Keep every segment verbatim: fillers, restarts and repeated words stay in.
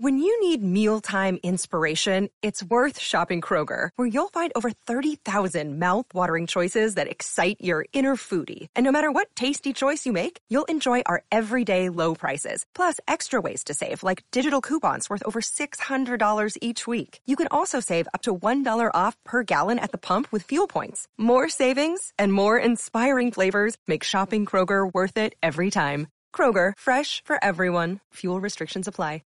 When you need mealtime inspiration, it's worth shopping Kroger, where you'll find over thirty thousand mouth-watering choices that excite your inner foodie. And no matter what tasty choice you make, you'll enjoy our everyday low prices, plus extra ways to save, like digital coupons worth over six hundred dollars each week. You can also save up to one dollar off per gallon at the pump with fuel points. More savings and more inspiring flavors make shopping Kroger worth it every time. Kroger, fresh for everyone. Fuel restrictions apply.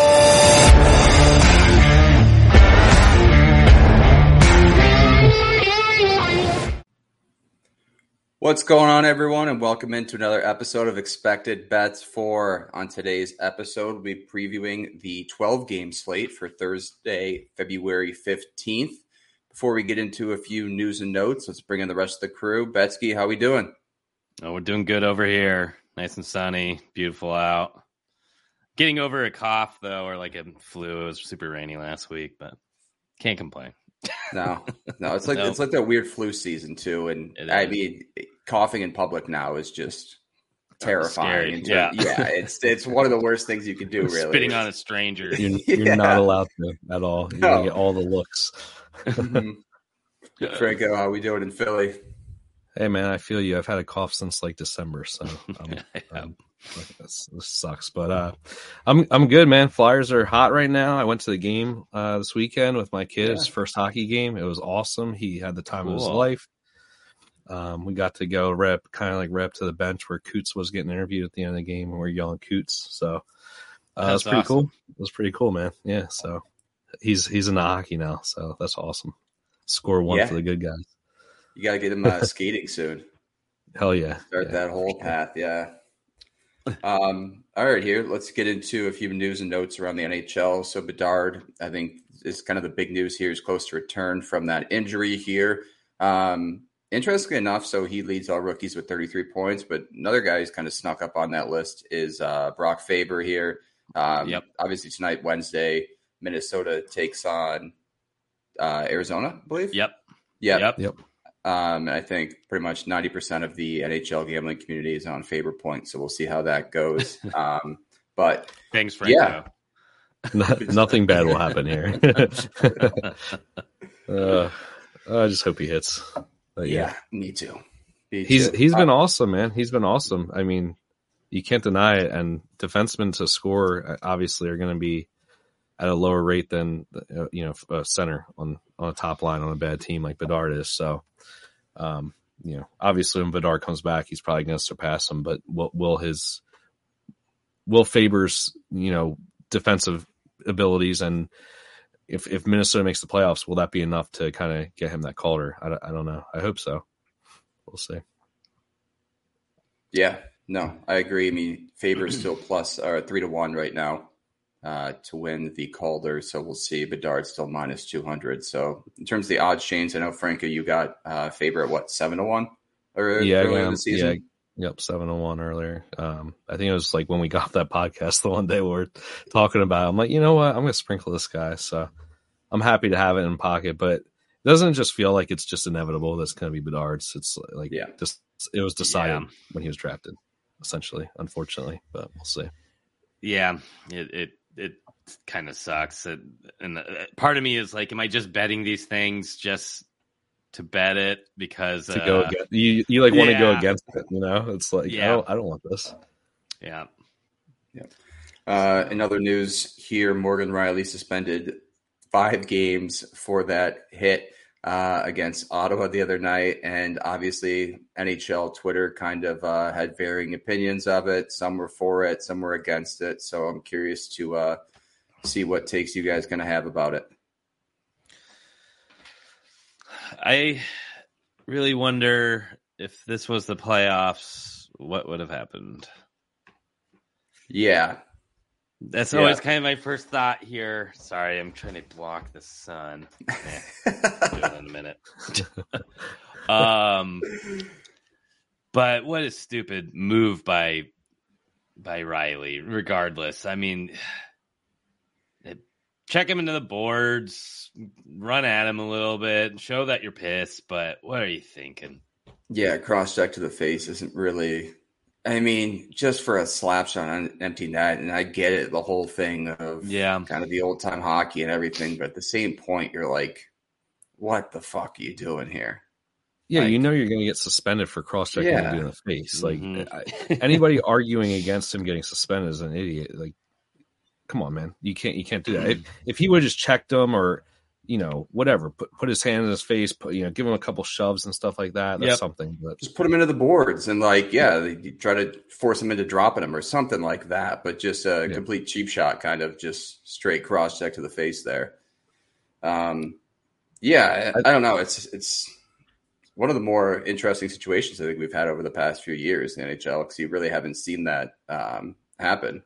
What's going on, everyone, and welcome into another episode of Expected Bets. For on today's episode, we'll be previewing the twelve-game slate for Thursday, February fifteenth. Before we get into a few news and notes, let's bring in the rest of the crew. Betsky, how we doing? Oh, we're doing good over here. Nice and sunny, beautiful out. Getting over a cough, though, or like a flu. It was super rainy last week, but can't complain. No, no, it's like Nope. it's like that weird flu season too, and It I is. mean, coughing in public now is just terrifying. scary. In terms- yeah, it's it's one of the worst things you can do. Really, Spitting on a stranger. You're, you're Yeah. not allowed to at all. You're No. gonna get all the looks. Mhm. Franco, how we doing in Philly? Hey man, I feel you. I've had a cough since like December, so um, Yeah. um, this, this sucks. But uh, I'm I'm good, man. Flyers are hot right now. I went to the game uh, this weekend with my kid. His Yeah. first hockey game. It was awesome. He had the time of his Cool. life. Um, we got to go rep, kind of like rep to the bench where Coots was getting interviewed at the end of the game, and we we're yelling Coots. So uh, it was That's pretty awesome. cool. It was pretty cool, man. Yeah. So he's he's in the hockey now, so that's awesome. Score one Yeah. for the good guys. You got to get him uh, skating soon. Hell yeah. Start Yeah. that whole path, yeah. Um, all right, here, let's get into a few news and notes around the N H L. So Bedard, I think, is kind of the big news here. He's close to return from that injury here. Um, interestingly enough, so he leads all rookies with thirty-three points, but another guy who's kind of snuck up on that list is uh, Brock Faber here. Um, Yep. Obviously, tonight, Wednesday, Minnesota takes on uh, Arizona, I believe. Yep. Yep. Yep. Yep. Um, I think pretty much ninety percent of the N H L gambling community is on Faber points, so we'll see how that goes. Um, but Thanks, Franco. Yeah. No- Nothing bad will happen here. uh, I just hope he hits. But yeah, yeah, me too. Me he's too. he's been Uh, awesome, man. He's been awesome. I mean, you can't deny it. And defensemen to score uh, obviously are going to be at a lower rate than uh, you know a center on on a top line on a bad team like Bedard is. So, um, you know, obviously when Bedard comes back, he's probably going to surpass him. But will will his will Faber's you know defensive abilities and if if Minnesota makes the playoffs, will that be enough to kind of get him that Calder? I, don't- I don't know. I hope so. We'll see. yeah, no, I agree. I mean, Faber's still plus or three to one right now uh, to win the Calder, so we'll see. Bedard's still minus two hundred. So in terms of the odds change, I know Franco, you got uh, Faber at what seven to one or Yeah, earlier yeah, in the season. yeah. Yep, seven to one earlier. Um, I think it was like when we got that podcast the one day we were talking about it. I'm like, you know what? I'm gonna sprinkle this guy. So I'm happy to have it in pocket, but it doesn't just feel like it's just inevitable that's gonna be Bedard's. It's like Yeah. just it was decided Yeah. when he was drafted, essentially, unfortunately. But we'll see. Yeah. It it it kind of sucks. It, and uh, part of me is like, am I just betting these things just to bet it because To uh, go against you, you like want to go yeah. against it, you know? It's like, Yeah. oh, I don't want this. Yeah. Uh, in other news here, Morgan Riley suspended five games for that hit uh, against Ottawa the other night. And obviously, N H L Twitter kind of uh, had varying opinions of it. Some were for it, some were against it. So I'm curious to uh, see what takes you guys going to have about it. I really wonder if this was the playoffs, what would have happened? Yeah. That's Yeah. always kind of my first thought here. Sorry, I'm trying to block the sun. Eh, I'll do it in a minute. um, but what a stupid move by by Riley. Regardless, I mean, check him into the boards, run at him a little bit, show that you're pissed. But what are you thinking? Yeah, cross check to the face isn't really I mean, just for a slap shot on an empty net, and I get it, the whole thing of Yeah. kind of the old time hockey and everything, but at the same point, you're like, what the fuck are you doing here? Yeah, Like- you know you're going to get suspended for cross-checking Yeah. you in the face. Like Mhm. I- anybody arguing against him getting suspended is an idiot. Like, come on, man, you can't you can't do that. If if he would have just checked him or you know whatever, put put his hand in his face, put, you know, give him a couple shoves and stuff like that. That's Yep. something. But Just put him into the boards and like, yeah, they try to force him into dropping him or something like that. But just a Yeah. complete cheap shot, kind of just straight cross check to the face there. Um, yeah, I, I don't know. It's it's one of the more interesting situations I think we've had over the past few years in the N H L because you really haven't seen that um, happen.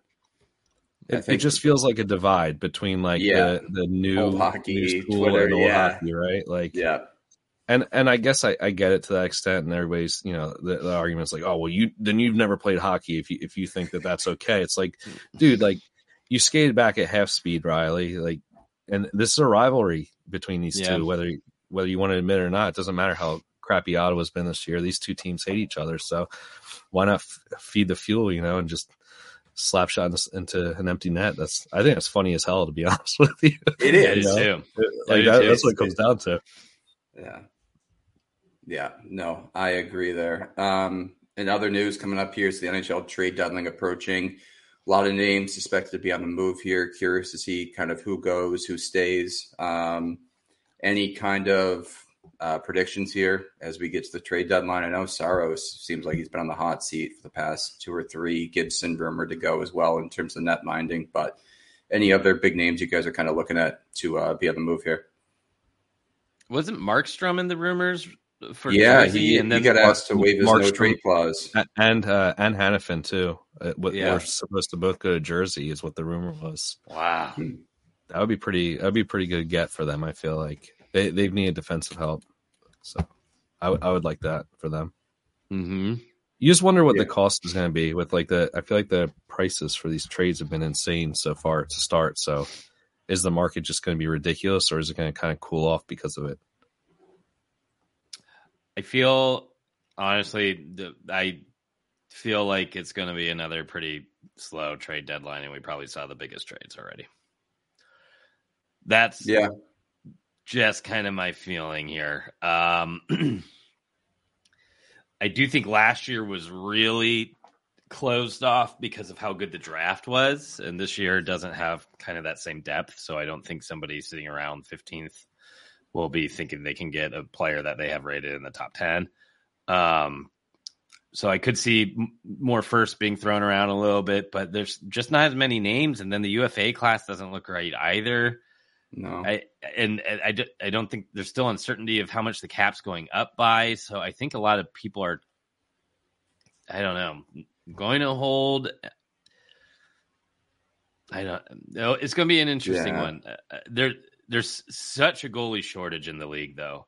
I It, it think- just feels like a divide between like Yeah. the, the new Old hockey, new school Twitter, and old yeah. hockey, right? Like, Yeah, and and I guess I, I get it to that extent, and everybody's you know the, the argument's like, oh well, you then you've never played hockey if you if you think that that's okay. It's like, dude, like you skated back at half speed, Riley, like, and this is a rivalry between these Yeah. two, whether whether you want to admit it or not. It doesn't matter how crappy Ottawa's been this year. These two teams hate each other, so why not f- feed the fuel, you know, and just slap shot into an empty net. That's I think it's funny as hell, to be honest with you. it Yeah, I is. do you know? too. Like do that, too. that's what it comes down to. Yeah. Yeah. No, I agree there. Um, in other news coming up here is the N H L trade deadline approaching. A lot of names suspected to be on the move here. Curious to see kind of who goes, who stays. Um, any kind of uh, predictions here as we get to the trade deadline? I know Saros seems like he's been on the hot seat for the past two or three. Gibson rumored to go as well in terms of net minding. But any other big names you guys are kind of looking at to uh, be on the move here? Wasn't Markstrom in the rumors for Yeah, Jersey? he, and then he got asked to waive his no Markstrom- trade clause. A- And uh, and Hannafin too. Uh, what Yeah. We're supposed to both go to Jersey, is what the rumor was. wow. That would be pretty. That would be a pretty good get for them. I feel like they they've needed defensive help, so I, w- I would like that for them. Mm-hmm. You just wonder what Yeah. the cost is going to be with like the. I feel like the prices for these trades have been insane so far to start. So, is the market just going to be ridiculous, or is it going to kind of cool off because of it? I feel honestly, the, I feel like it's going to be another pretty slow trade deadline, and we probably saw the biggest trades already. That's Yeah. just kind of my feeling here. Um, I do think last year was really closed off because of how good the draft was, and this year doesn't have kind of that same depth. So I don't think somebody sitting around fifteenth will be thinking they can get a player that they have rated in the top ten. Um, so I could see m- more first being thrown around a little bit, but there's just not as many names. And then the U F A class doesn't look right either. No. I and, and I, d- I don't think there's still uncertainty of how much the cap's going up by. So I think a lot of people are, I don't know, going to hold. I don't know. It's going to be an interesting Yeah. one. Uh, there, there's such a goalie shortage in the league, though.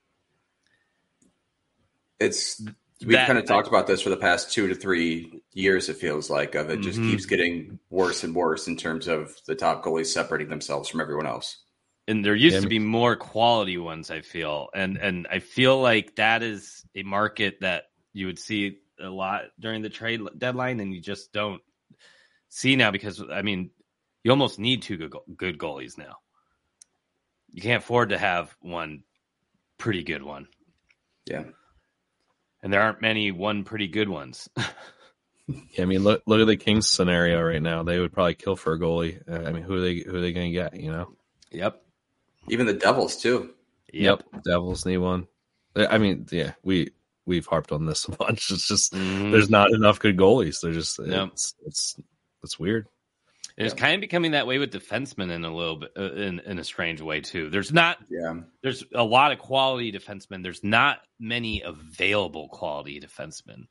It's we've That- kind of talked about this for the past two to three years. It feels like of it just Mhm. keeps getting worse and worse in terms of the top goalies separating themselves from everyone else. And there used Yeah, to be more quality ones, I feel. And and I feel like that is a market that you would see a lot during the trade deadline, and you just don't see now because, I mean, you almost need two good, good goalies now. You can't afford to have one pretty good one. Yeah. And there aren't many one pretty good ones. Yeah, I mean, look look at the Kings scenario right now. They would probably kill for a goalie. Uh, I mean, who are they who are they going to get? You know. Yep. Even the Devils too. Yep. Devils need one. I mean, yeah, we we've harped on this a bunch. It's just Mhm. there's not enough good goalies. They're just No. it's it's it's weird. It's Yeah. kind of becoming that way with defensemen in a little bit, uh, in, in a strange way, too. There's not Yeah. there's a lot of quality defensemen. There's not many available quality defensemen.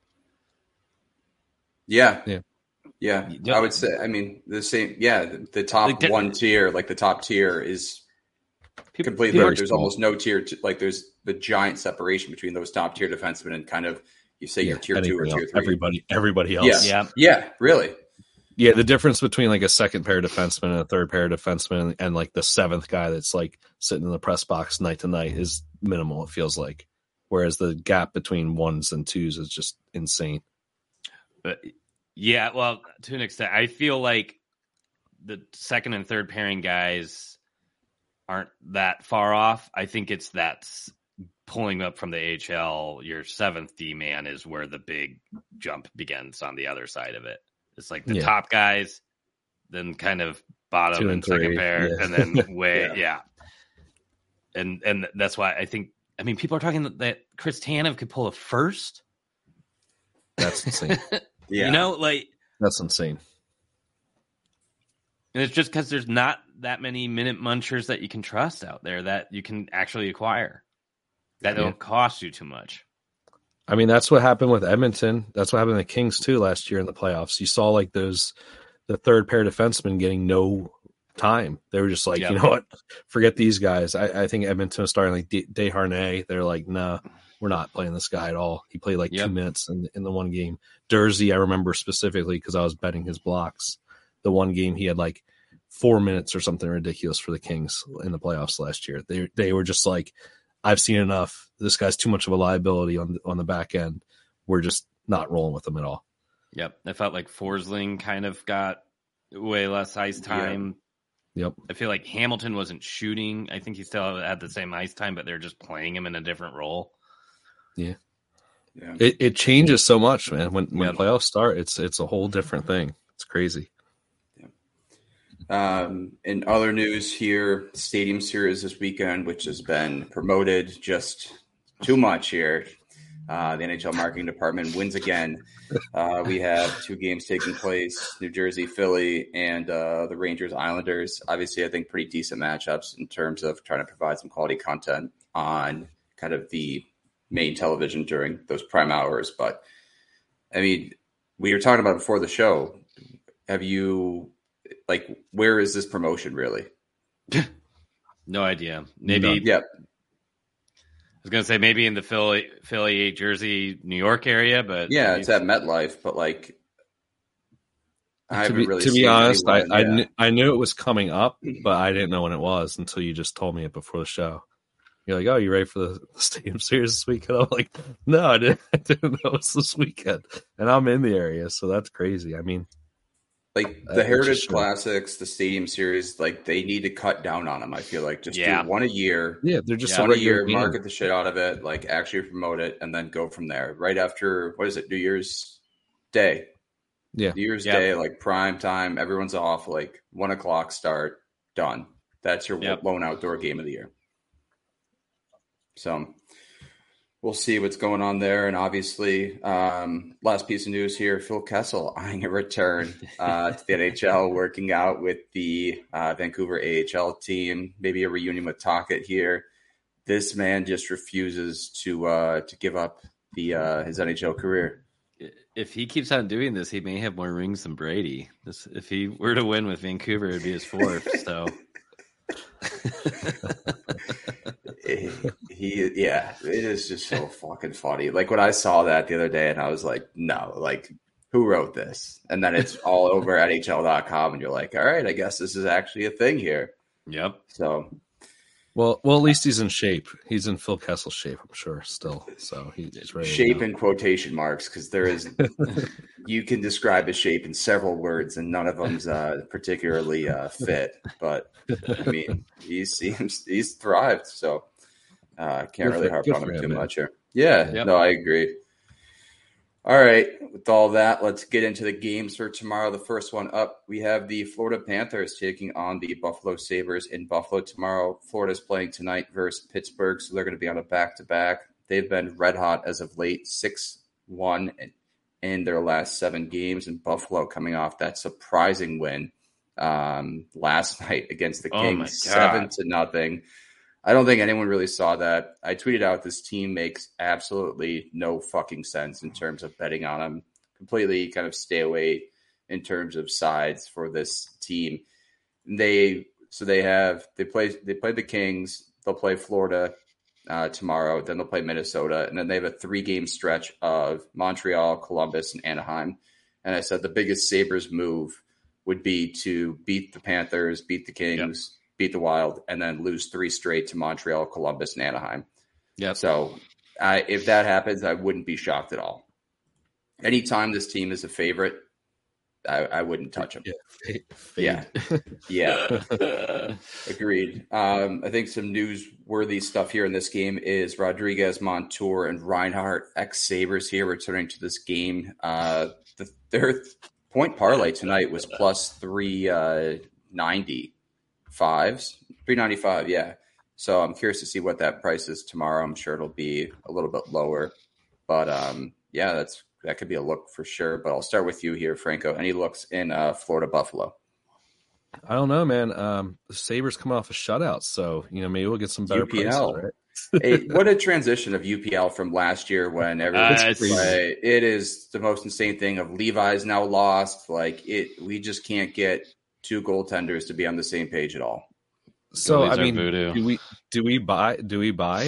Yeah. Yeah. Yeah. You don't- I would say, I mean, the same, yeah, the, the top Like, there- one tier, like the top tier is People, completely, people- like, there's almost no tier, t- like there's the giant separation between those top tier defensemen and kind of, you say your tier two or Anybody tier else- three. Everybody, everybody else. Yeah. yeah, Yeah. Really. Yeah, the difference between like a second pair defenseman and a third pair defenseman and, and like the seventh guy that's like sitting in the press box night to night is minimal, it feels like. Whereas the gap between ones and twos is just insane. But yeah, well, to an extent, I feel like the second and third pairing guys aren't that far off. I think it's that pulling up from the A H L, your seventh D man is where the big jump begins on the other side of it. It's like the Yeah. top guys, then kind of bottom Two and and second three, pair, yeah. and then way, yeah. Yeah. And and that's why I think, I mean, people are talking that Chris Tanev could pull a first. That's insane. Yeah. You know, like, That's insane. and it's just because there's not that many minute munchers that you can trust out there that you can actually acquire that Yeah. don't cost you too much. I mean, that's what happened with Edmonton. That's what happened to the Kings too last year in the playoffs. You saw like those, the third pair defensemen getting no time. They were just like, Yeah. you know what, forget these guys. I, I think Edmonton was starting like De- Desharnais. They're like, nah, we're not playing this guy at all. He played like Yep. two minutes in, in the one game. Dursey, I remember specifically because I was betting his blocks. The one game he had like four minutes or something ridiculous for the Kings in the playoffs last year. They they were just like, I've seen enough. This guy's too much of a liability on on the back end. We're just not rolling with him at all. Yep. I felt like Forsling kind of got way less ice time. Yep. I feel like Hamilton wasn't shooting. I think he still had the same ice time, but they're just playing him in a different role. Yeah. Yeah. It it changes so much, man. When when Yep. playoffs start, it's it's a whole different thing. It's crazy. Um, in other news here, Stadium Series this weekend, which has been promoted just too much here. Uh, the N H L marketing department wins again. Uh, we have two games taking place, New Jersey, Philly, and uh, the Rangers, Islanders. Obviously, I think pretty decent matchups in terms of trying to provide some quality content on kind of the main television during those prime hours. But, I mean, we were talking about before the show. Have you... Like, where is this promotion really? No idea. Maybe. None. Yeah, I was gonna say maybe in the Philly, Philly, Jersey, New York area, but yeah, maybe- it's at MetLife, but like, I To haven't be, really. to be seen honest, I anyone, I, yeah. knew, I knew it was coming up, but I didn't know when it was until you just told me it before the show. You're like, "Oh, you ready for the Stadium Series this weekend?" I'm like, "No, I didn't. I didn't know it was this weekend." And I'm in the area, so that's crazy. I mean, like Uh, the it's Heritage just- Classics, the Stadium Series, like they need to cut down on them. I feel like just Yeah. do one a year, yeah, they're just Yeah. a one a regular year, game. market the shit out of it, like actually promote it, and then go from there. Right after what is it, New Year's Day? Yeah. New Year's Yeah. Day, like prime time, everyone's off, like one o'clock start, done. That's your Yep. lone outdoor game of the year. So we'll see what's going on there. And obviously, um, last piece of news here, Phil Kessel eyeing a return uh, to the N H L, working out with the uh, Vancouver A H L team, maybe a reunion with Tocchet here. This man just refuses to uh, to give up the uh, his N H L career. if he keeps on doing this, he may have more rings than Brady. This, if he were to win with Vancouver, it'd be his fourth. So. he, he yeah, it is just so fucking funny. Like when I saw that the other day and I was like, no, like who wrote this? And then it's all over N H L dot com and you're like, all right, I guess this is actually a thing here. Yep. So Well, well, at least he's in shape. He's in Phil Kessel shape, I'm sure, still. So he's ready. to shape go. in quotation marks, because there is you can describe his shape in several words and none of them's uh, particularly uh, fit. But I mean, he seems he's thrived. So uh, can't Good really for- harp good on for him him, too man. much here. Yeah, Yep. no, I agree. All right, with all that, let's get into the games for tomorrow. The first one up, we have the Florida Panthers taking on the Buffalo Sabres in Buffalo tomorrow. Florida's playing tonight versus Pittsburgh, so they're going to be on a back-to-back. They've been red hot as of late, six one in their last seven games, and Buffalo coming off that surprising win um, last night against the Oh my Kings, God. seven to nothing. I don't think anyone really saw that. I tweeted out this team makes absolutely no fucking sense in terms of betting on them. Completely kind of stay away in terms of sides for this team. They so they have they play they play the Kings. They'll play Florida uh, tomorrow. Then they'll play Minnesota, and then they have a three game stretch of Montreal, Columbus, and Anaheim. And I said the biggest Sabres move would be to beat the Panthers, beat the Kings. Yep. Beat the Wild, and then lose three straight to Montreal, Columbus, and Anaheim. Yeah. So I, if that happens, I wouldn't be shocked at all. anytime this team is a favorite, I, I wouldn't touch them. Yeah, yeah, yeah. Agreed. Um, I think some newsworthy stuff here in this game is Rodriguez, Montour, and Reinhart, ex-Sabres here, returning to this game. Uh, the, their point parlay tonight was plus three uh, ninety-fives, three ninety-five, yeah. So I'm curious to see what that price is tomorrow. I'm sure it'll be a little bit lower. But, um, yeah, that's that could be a look for sure. But I'll start with you here, Franco. Any looks in uh, Florida Buffalo? I don't know, man. Um, the Sabres coming off a shutout, so, you know, maybe we'll get some better U P L. prices, right? Hey, what a transition of U P L from last year when everyone's Uh, play. It is the most insane thing of Levi's now lost. Like it, we just can't get two goaltenders to be on the same page at all. So Goalies I are mean, voodoo. do we do we buy do we buy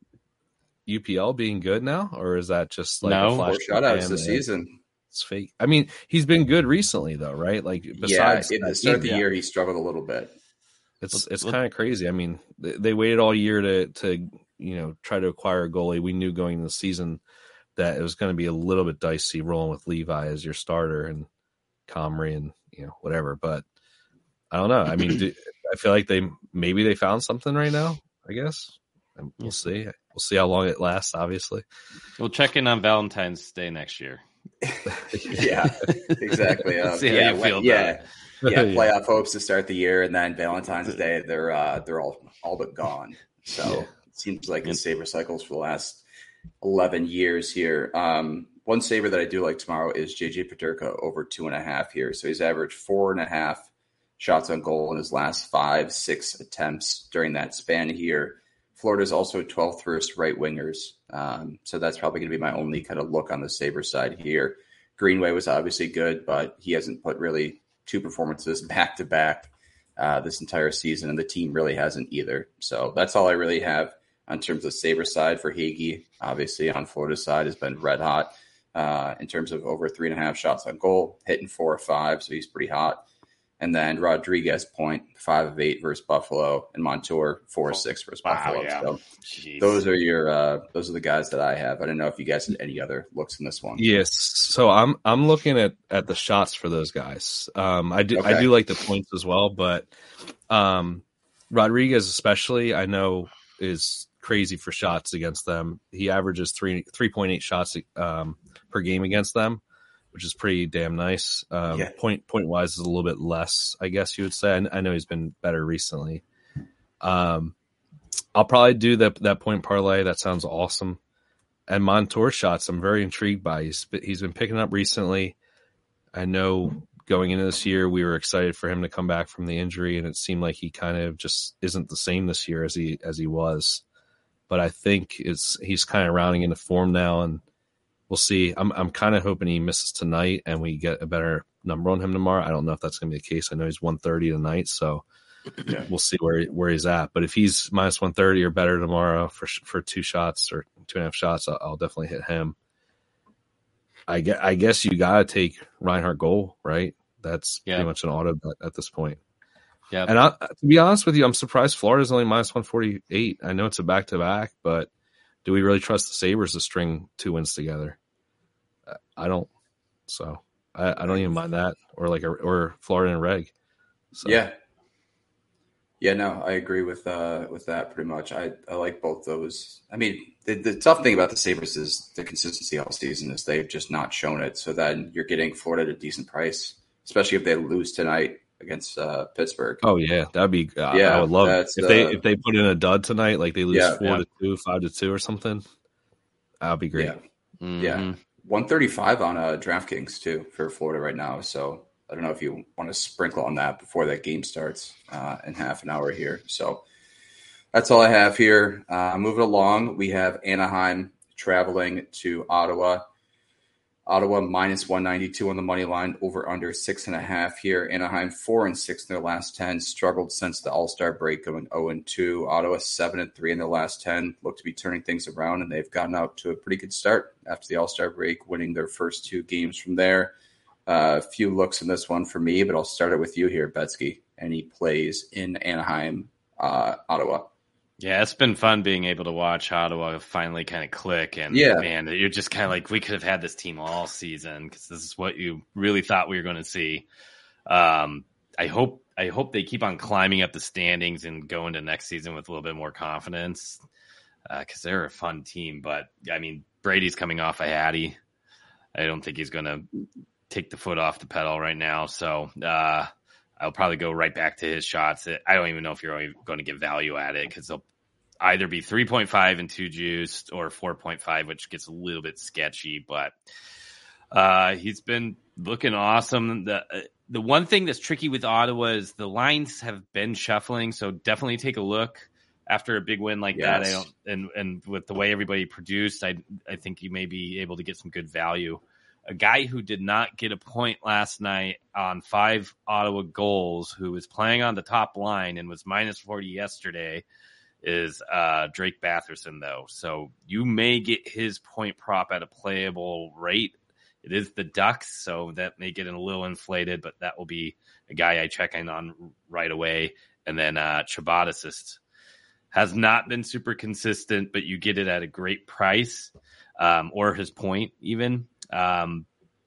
U P L being good now, or is that just like No. a flash Four shutouts pan this that season. It's fake. I mean, he's been good recently though, right? Like besides yeah, at the that start of game, the yeah. year, he struggled a little bit. It's it's Let- kind of crazy. I mean, they, they waited all year to to you know try to acquire a goalie. We knew going into the season that it was going to be a little bit dicey rolling with Levi as your starter and Comrie and you know whatever. But I don't know. I mean, do, I feel like they maybe they found something right now. I guess and we'll see. We'll see how long it lasts. Obviously, We'll check in on Valentine's Day next year. yeah, exactly. Um, See how yeah, you when- feel yeah, about yeah. Yeah. Playoff hopes to start the year, and then Valentine's Day, they're uh, they're all all but gone. So Yeah. it seems like the Sabre cycles for the last eleven years here. Um, one Sabre that I do like tomorrow is J J Peterka over two and a half here. So he's averaged four and a half shots on goal in his last five, six attempts during that span here. Florida's also twelfth versus right wingers. Um, so that's probably going to be my only kind of look on the Sabre side here. Greenway was obviously good, but he hasn't put really two performances back to back uh, this entire season, and the team really hasn't either. So that's all I really have in terms of Sabre side for Hagee. Obviously on Florida's side has been red hot uh, in terms of over three and a half shots on goal, hitting four or five. So he's pretty hot. And then Rodriguez point five of eight versus Buffalo, and Montour four or six versus Wow, Buffalo. yeah. So Jeez. those are your uh, those are the guys that I have. I don't know if you guys had any other looks in this one. yes. So I'm I'm looking at, at the shots for those guys. Um, I do I Okay. do like the points as well, but um, Rodriguez especially I know is crazy for shots against them. He averages three three point eight shots um, per game against them, which is pretty damn nice. Um, Yeah. Point point wise is a little bit less, I guess you would say. I, I know he's been better recently. Um, I'll probably do that that point parlay. That sounds awesome. And Montour shots, I'm very intrigued by. He's he's been picking up recently. I know going into this year, we were excited for him to come back from the injury, and it seemed like he kind of just isn't the same this year as he as he was. But I think it's he's kind of rounding into form now, and we'll see. I'm I'm kind of hoping he misses tonight and we get a better number on him tomorrow. I don't know if that's going to be the case. I know he's one thirty tonight, so Yeah. we'll see where where he's at. But if he's minus one thirty or better tomorrow for for two shots or two and a half shots, I'll, I'll definitely hit him. I guess, I guess you got to take Reinhart goal, right? That's Yeah. pretty much an auto bet at this point. Yeah. And I, to be honest with you, I'm surprised Florida's only minus one forty-eight. I know it's a back to back, but do we really trust the Sabres to string two wins together? I don't. So I, I don't even mind that, or like a, or Florida and Reg. So, Yeah. Yeah, no, I agree with uh, with that pretty much. I, I like both those. I mean, the, the tough thing about the Sabres is the consistency all season is they've just not shown it. So then you're getting Florida at a decent price, especially if they lose tonight against uh, Pittsburgh. Oh yeah, that'd be. I, Yeah, I would love it. that's, if they uh, if they put in a dud tonight, like they lose Yeah, four yeah. to two, five to two, or something. That'd be great. Yeah, Mhm. yeah. one thirty-five on uh, DraftKings too for Florida right now. So I don't know if you want to sprinkle on that before that game starts uh, in half an hour here. So that's all I have here. Uh, moving along, we have Anaheim traveling to Ottawa. Ottawa minus one ninety-two on the money line, over under six and a half here. Anaheim four and six in their last ten, struggled since the All-Star break, going zero and two. Ottawa seven and three in their last ten, look to be turning things around, and they've gotten out to a pretty good start after the All-Star break, winning their first two games from there. A uh, few looks in this one for me, but I'll start it with you here, Betsky. Any plays in Anaheim, uh, Ottawa? Yeah, it's been fun being able to watch Ottawa finally kind of click. And Yeah. man, you're just kind of like, we could have had this team all season because this is what you really thought we were going to see. Um, I hope I hope they keep on climbing up the standings and go into next season with a little bit more confidence because uh, they're a fun team. But I mean, Brady's coming off a Hattie. I don't think he's going to take the foot off the pedal right now. So uh, I'll probably go right back to his shots. I don't even know if you're going to get value at it because they'll either be three point five and two juiced or four point five, which gets a little bit sketchy, but uh, he's been looking awesome. The, the one thing that's tricky with Ottawa is the lines have been shuffling. So definitely take a look after a big win like Yes. that. I don't, and, and with the way everybody produced, I, I think you may be able to get some good value. A guy who did not get a point last night on five Ottawa goals, who was playing on the top line and was minus forty yesterday, is uh, Drake Batherson, though. So you may get his point prop at a playable rate. It is the Ducks, so that may get a little inflated, but that will be a guy I check in on right away. And then uh, Chabatis has not been super consistent, but you get it at a great price, um, or his point even. Um,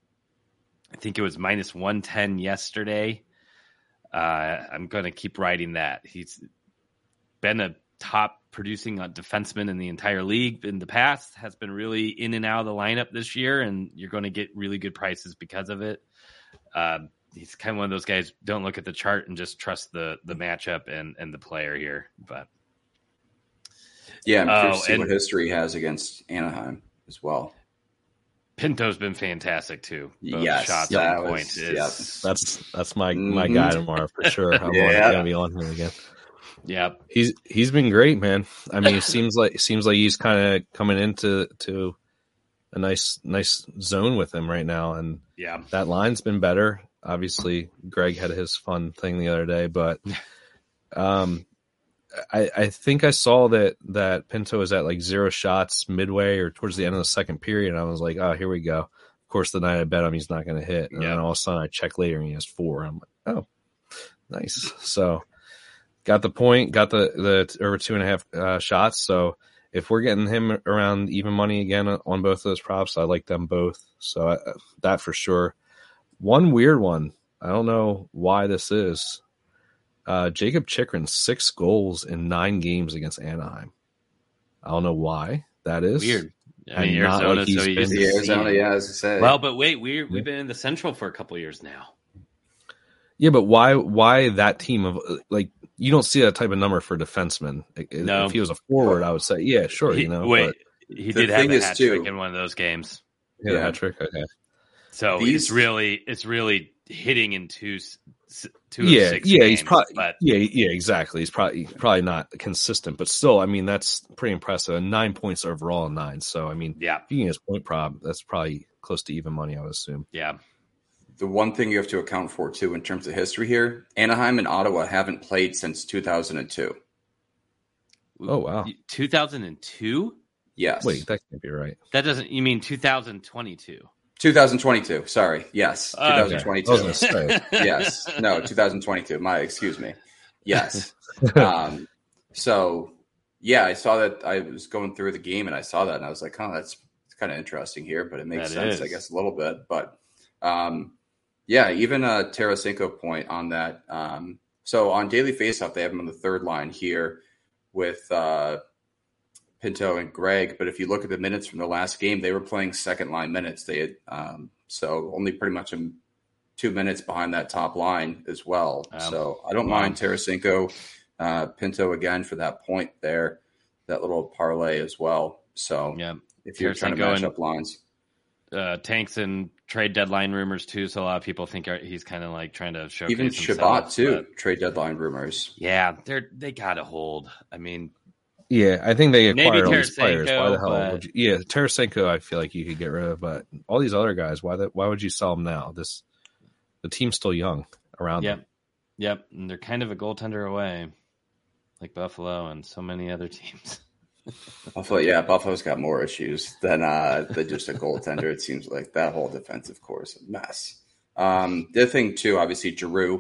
I think it was minus one ten yesterday. Uh, I'm going to keep riding that. He's been a top producing defenseman in the entire league in the past, has been really in and out of the lineup this year, and you're going to get really good prices because of it. Uh, he's kind of one of those guys, don't look at the chart and just trust the the matchup and, and the player here. But Yeah, I'm curious Oh, to see and- what history he has against Anaheim as well. Pinto's been fantastic too. Both Yes, shots that and was- points. Is, yeah. That's that's my my Mhm. guy tomorrow for sure. I'm Yeah. gonna be on him again. yeah. He's he's been great, man. I mean, it seems like it seems like he's kind of coming into to a nice nice zone with him right now, and Yeah. that line's been better. Obviously, Greg had his fun thing the other day, but um, I I think I saw that that Pinto is at like zero shots midway or towards the end of the second period, and I was like, oh, here we go. Of course, the night I bet him he's not going to hit, and Yeah. then all of a sudden I check later and he has four. I'm like, oh, nice. So. Got the point, got the, the over two and a half uh, shots. So if we're getting him around even money again on both of those props, I like them both. So I, that for sure. One weird one. I don't know why this is. Uh, Jacob Chikrin, six goals in nine games against Anaheim. I don't know why that is. Weird. I mean, And not Arizona, like he's so you been- just The Arizona, yeah, as I say. Well, but wait, we we've been in the Central for a couple of years now. Yeah, but why? Why that team of like you don't see that type of number for defensemen? If No. he was a forward, I would say yeah, sure. He- you know, wait, but he The did have thing a is, hat too- trick in one of those games. he had a Yeah. hat trick. Okay. So These- it's really it's really hitting in two s- s- two yeah, of six yeah, games, he's probably but yeah, yeah, exactly. He's probably probably not consistent, but still, I mean, that's pretty impressive. Nine points overall in nine. So, I mean, yeah, if you can get his point prop, that's probably close to even money, I would assume. yeah. The one thing you have to account for, too, in terms of history here, Anaheim and Ottawa haven't played since two thousand two. Oh, wow. two thousand two? Yes. Wait, that can't be right. That doesn't you mean two thousand twenty-two? two thousand twenty-two. Sorry. Yes. Oh, okay. twenty twenty-two. I was gonna say. Yes. No, two thousand twenty-two. My, excuse me. Yes. um, so, yeah, I saw that. I was going through the game and I saw that and I was like, oh, that's kind of interesting here, but it makes That sense, is. I guess, a little bit. But, um, yeah, even a Tarasenko point on that. Um, so on Daily Faceoff, they have him on the third line here with uh, Pinto and Greg. But if you look at the minutes from the last game, they were playing second line minutes. They had um, so only pretty much in two minutes behind that top line as well. Um, so I don't wow. mind Tarasenko, uh, Pinto again for that point there, that little parlay as well. So Yeah. if you're trying to Tarasenko match and- up lines. Uh, tanks and trade deadline rumors too, so a lot of people think are, he's kind of like trying to showcase Even himself, Shabbat too, but trade deadline rumors. yeah, they're they got to hold. I mean, Yeah, I think they Maybe acquired all these players. Why Tarasenko, the hell but- would you? Yeah, Tarasenko, I feel like you could get rid of, but all these other guys, why? The, why would you sell them now? This the team's still young around them. yep, yep, and they're kind of a goaltender away, like Buffalo and so many other teams. Buffalo, yeah, Buffalo's got more issues than uh, than just a goaltender. It seems like that whole defensive core is a mess. Um, the other thing too, obviously, Giroux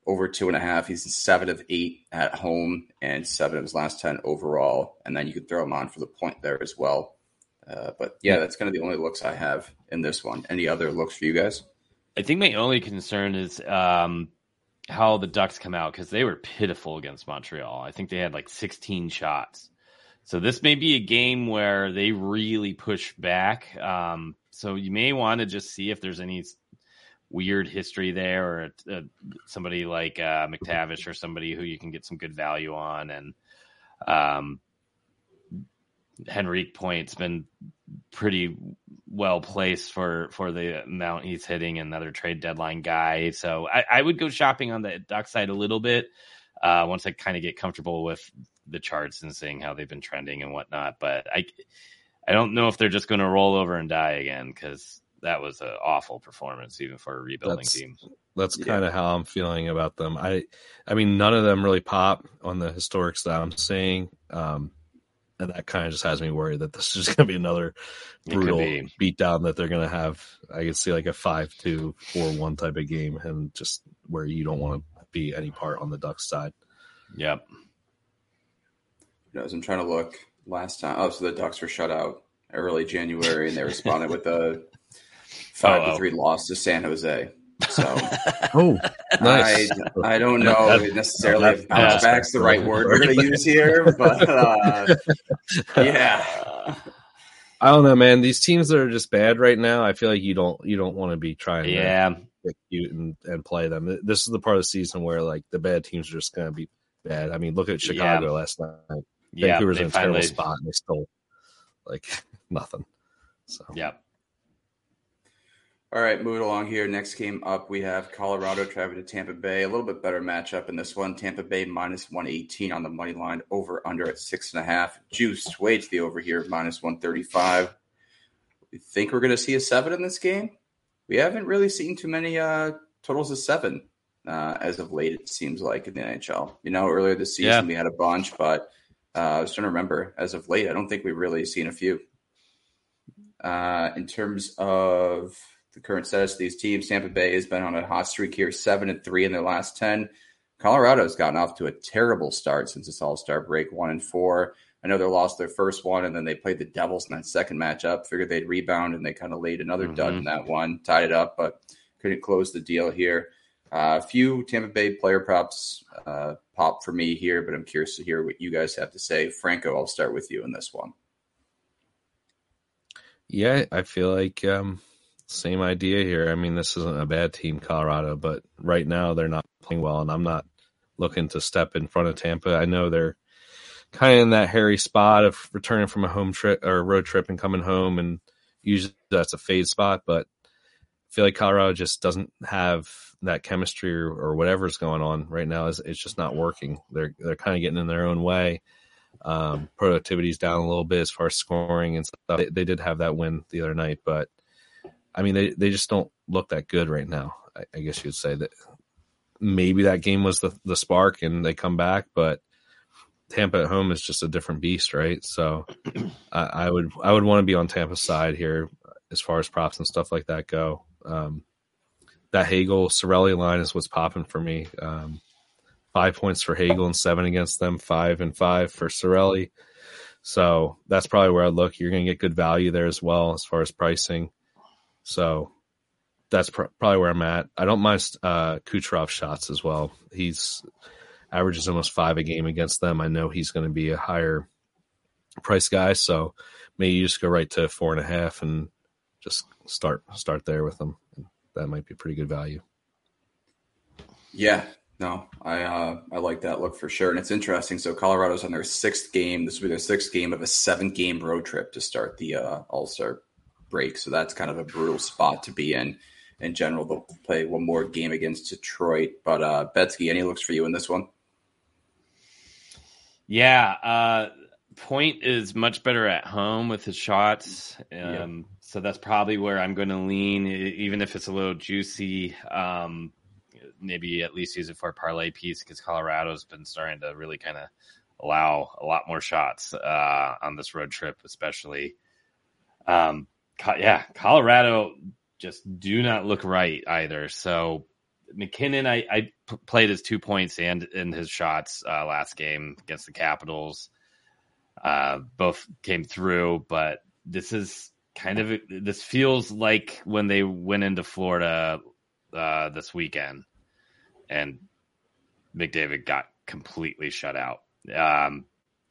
over two and a half. He's seven of eight at home and seven of his last ten overall. And then you could throw him on for the point there as well. Uh, but yeah, that's kind of the only looks I have in this one. Any other looks for you guys? I think my only concern is um, how the Ducks come out, because they were pitiful against Montreal. I think they had like sixteen shots. So this may be a game where they really push back. Um, so you may want to just see if there's any weird history there, or a, a, somebody like uh, McTavish or somebody who you can get some good value on. And um, Henrique Point's been pretty well placed for, for the amount he's hitting, another trade deadline guy. So I, I would go shopping on the Duck side a little bit uh, once I kind of get comfortable with the charts and seeing how they've been trending and whatnot. But I, I don't know if they're just going to roll over and die again, because that was an awful performance, even for a rebuilding that's, team. That's yeah. kind of how I'm feeling about them. I, I mean, none of them really pop on the historics that I'm seeing. Um, and that kind of just has me worried that this is just going to be another brutal be. beatdown that they're going to have. I could see like a five two, four one type of game, and just where you don't want to be any part on the Ducks side. Yep. You know, as I'm trying to look last time, oh, so the Ducks were shut out early January, and they responded with a five to three loss to San Jose. So, oh, nice. I, I don't know that, necessarily that, if bounce back's the right word we're going to use here, but uh, yeah. I don't know, man. These teams that are just bad right now, I feel like you don't you don't want to be trying yeah. to get cute and, and play them. This is the part of the season where like the bad teams are just going to be bad. I mean, look at Chicago yeah. last night. Yeah, Vancouver's in a finally... terrible spot, and they still like nothing. So yeah. All right, moving along here. Next game up, we have Colorado traveling to Tampa Bay. A little bit better matchup in this one. Tampa Bay minus one eighteen on the money line, over under at six and a half. Juice way to the over here, minus one thirty-five. We think we're going to see a seven in this game. We haven't really seen too many uh, totals of seven uh, as of late, it seems like, in the N H L. You know, earlier this season yeah. we had a bunch, but uh, I was trying to remember, as of late, I don't think we've really seen a few. Uh, in terms of the current status of these teams, Tampa Bay has been on a hot streak here, seven and three in their last ten. Colorado's gotten off to a terrible start since this All-Star break, one and four. I know they lost their first one, and then they played the Devils in that second matchup. Figured they'd rebound, and they kind of laid another mm-hmm. dud in that one, tied it up, but couldn't close the deal here. A uh, few Tampa Bay player props uh, pop for me here, but I'm curious to hear what you guys have to say. Franco, I'll start with you in this one. Yeah, I feel like um, same idea here. I mean, this isn't a bad team, Colorado, but right now they're not playing well, and I'm not looking to step in front of Tampa. I know they're kind of in that hairy spot of returning from a home trip or a road trip and coming home, and usually that's a fade spot, but I feel like Colorado just doesn't have that chemistry or, or whatever's going on right now. It's, it's just not working. They're they're kind of getting in their own way. Um, productivity's down a little bit as far as scoring and stuff. They, they did have that win the other night, but I mean, they, they just don't look that good right now. I, I guess you'd say that maybe that game was the, the spark and they come back, but Tampa at home is just a different beast, right? So I, I would I would want to be on Tampa's side here as far as props and stuff like that go. Um, that Hagel Cirelli line is what's popping for me. Um, five points for Hagel and seven against them, five and five for Cirelli. So that's probably where I look. You're going to get good value there as well as far as pricing. So that's pr- probably where I'm at. I don't mind uh, Kucherov shots as well. He's averages almost five a game against them. I know he's going to be a higher price guy, so maybe you just go right to four and a half and just start start there with them. That might be pretty good value. Yeah, no, I uh, I like that look for sure, and it's interesting. So Colorado's on their sixth game. This will be their sixth game of a seven-game road trip to start the uh, All-Star break. So that's kind of a brutal spot to be in. In general, they'll play one more game against Detroit. But uh, Betsky, any looks for you in this one? Yeah, uh, Point is much better at home with his shots. Um, yeah. So that's probably where I'm going to lean, even if it's a little juicy. Um, maybe at least use it for a parlay piece because Colorado's been starting to really kind of allow a lot more shots uh, on this road trip, especially. Um, yeah, Colorado just do not look right either. So McKinnon, I, I p- played his two points and in his shots uh, last game against the Capitals. Uh, both came through, but this is kind of this feels like when they went into Florida uh, this weekend, and McDavid got completely shut out. Um,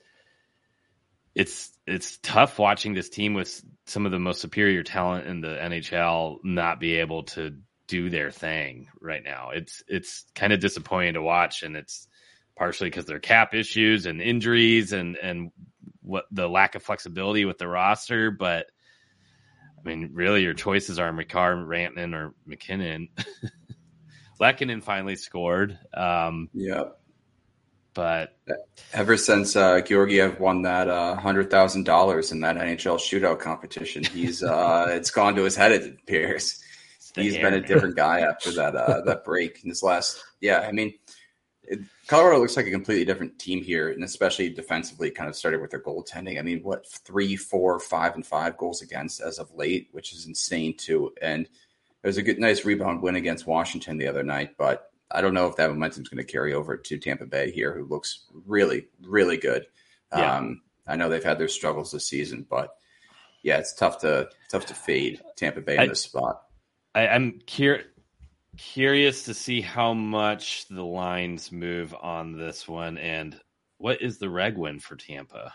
it's it's tough watching this team with some of the most superior talent in the N H L not be able to do their thing right now. It's it's kind of disappointing to watch, and it's partially because their cap issues and injuries and and what the lack of flexibility with the roster. But I mean, really, your choices are Makar, Rantanen, or McKinnon. Lehkonen finally scored. Um, yeah. But ever since uh, Georgiev won that uh, hundred thousand dollars in that N H L shootout competition, he's uh, it's gone to his head. It appears he's been a different guy after that uh, that break in his last. Yeah, I mean, it, Colorado looks like a completely different team here, and especially defensively, kind of started with their goaltending. I mean, what three, four, five, and five goals against as of late, which is insane too. And it was a good, nice rebound win against Washington the other night, but I don't know if that momentum is going to carry over to Tampa Bay here, who looks really, really good. Yeah. Um, I know they've had their struggles this season, but yeah, it's tough to tough to fade Tampa Bay in I, this spot. I, I'm cur- curious to see how much the lines move on this one, and what is the reg win for Tampa?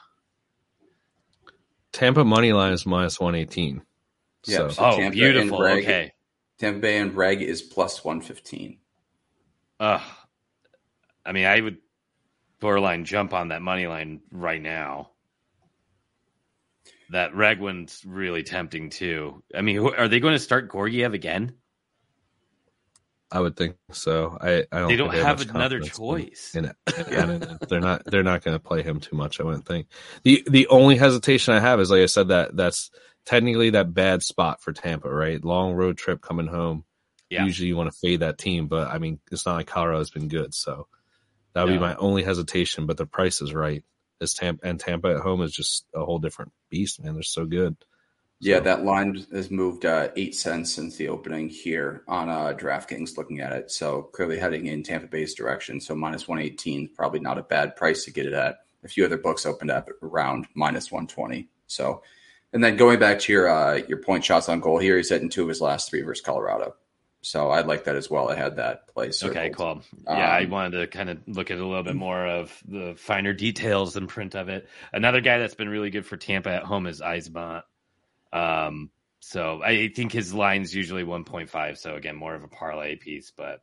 Tampa money line is minus one eighteen. Yeah, So. so Oh, Tampa beautiful. and Reg, Okay. Tampa Bay and Reg is plus one fifteen. Uh, I mean, I would borderline jump on that money line right now. That reg one's really tempting too. I mean, who, are they going to start Georgiev again? I would think so. I, I don't They don't think have much another confidence choice. In, in it. Yeah, they're not. They're not going to play him too much. I wouldn't think. the The only hesitation I have is, like I said, that that's technically that bad spot for Tampa. Right, long road trip coming home. Yeah. Usually you want to fade that team, but I mean, it's not like Colorado's been good, so that would No. be my only hesitation. But the price is right. Is Tampa and Tampa at home is just a whole different beast, man. They're so good. Yeah, So- that line has moved uh, eight cents since the opening here on uh, DraftKings looking at it. So clearly heading in Tampa Bay's direction. So minus one eighteen, probably not a bad price to get it at. A few other books opened up around minus one twenty. So, and then going back to your uh, your point shots on goal here, he's hitting two of his last three versus Colorado. So I like that as well. I had that play circled. Okay, cool. Yeah, I Um, wanted to kind of look at a little bit more of the finer details and print of it. Another guy that's been really good for Tampa at home is Eisbont. Um, so I think his line's usually one point five. So again, more of a parlay piece, but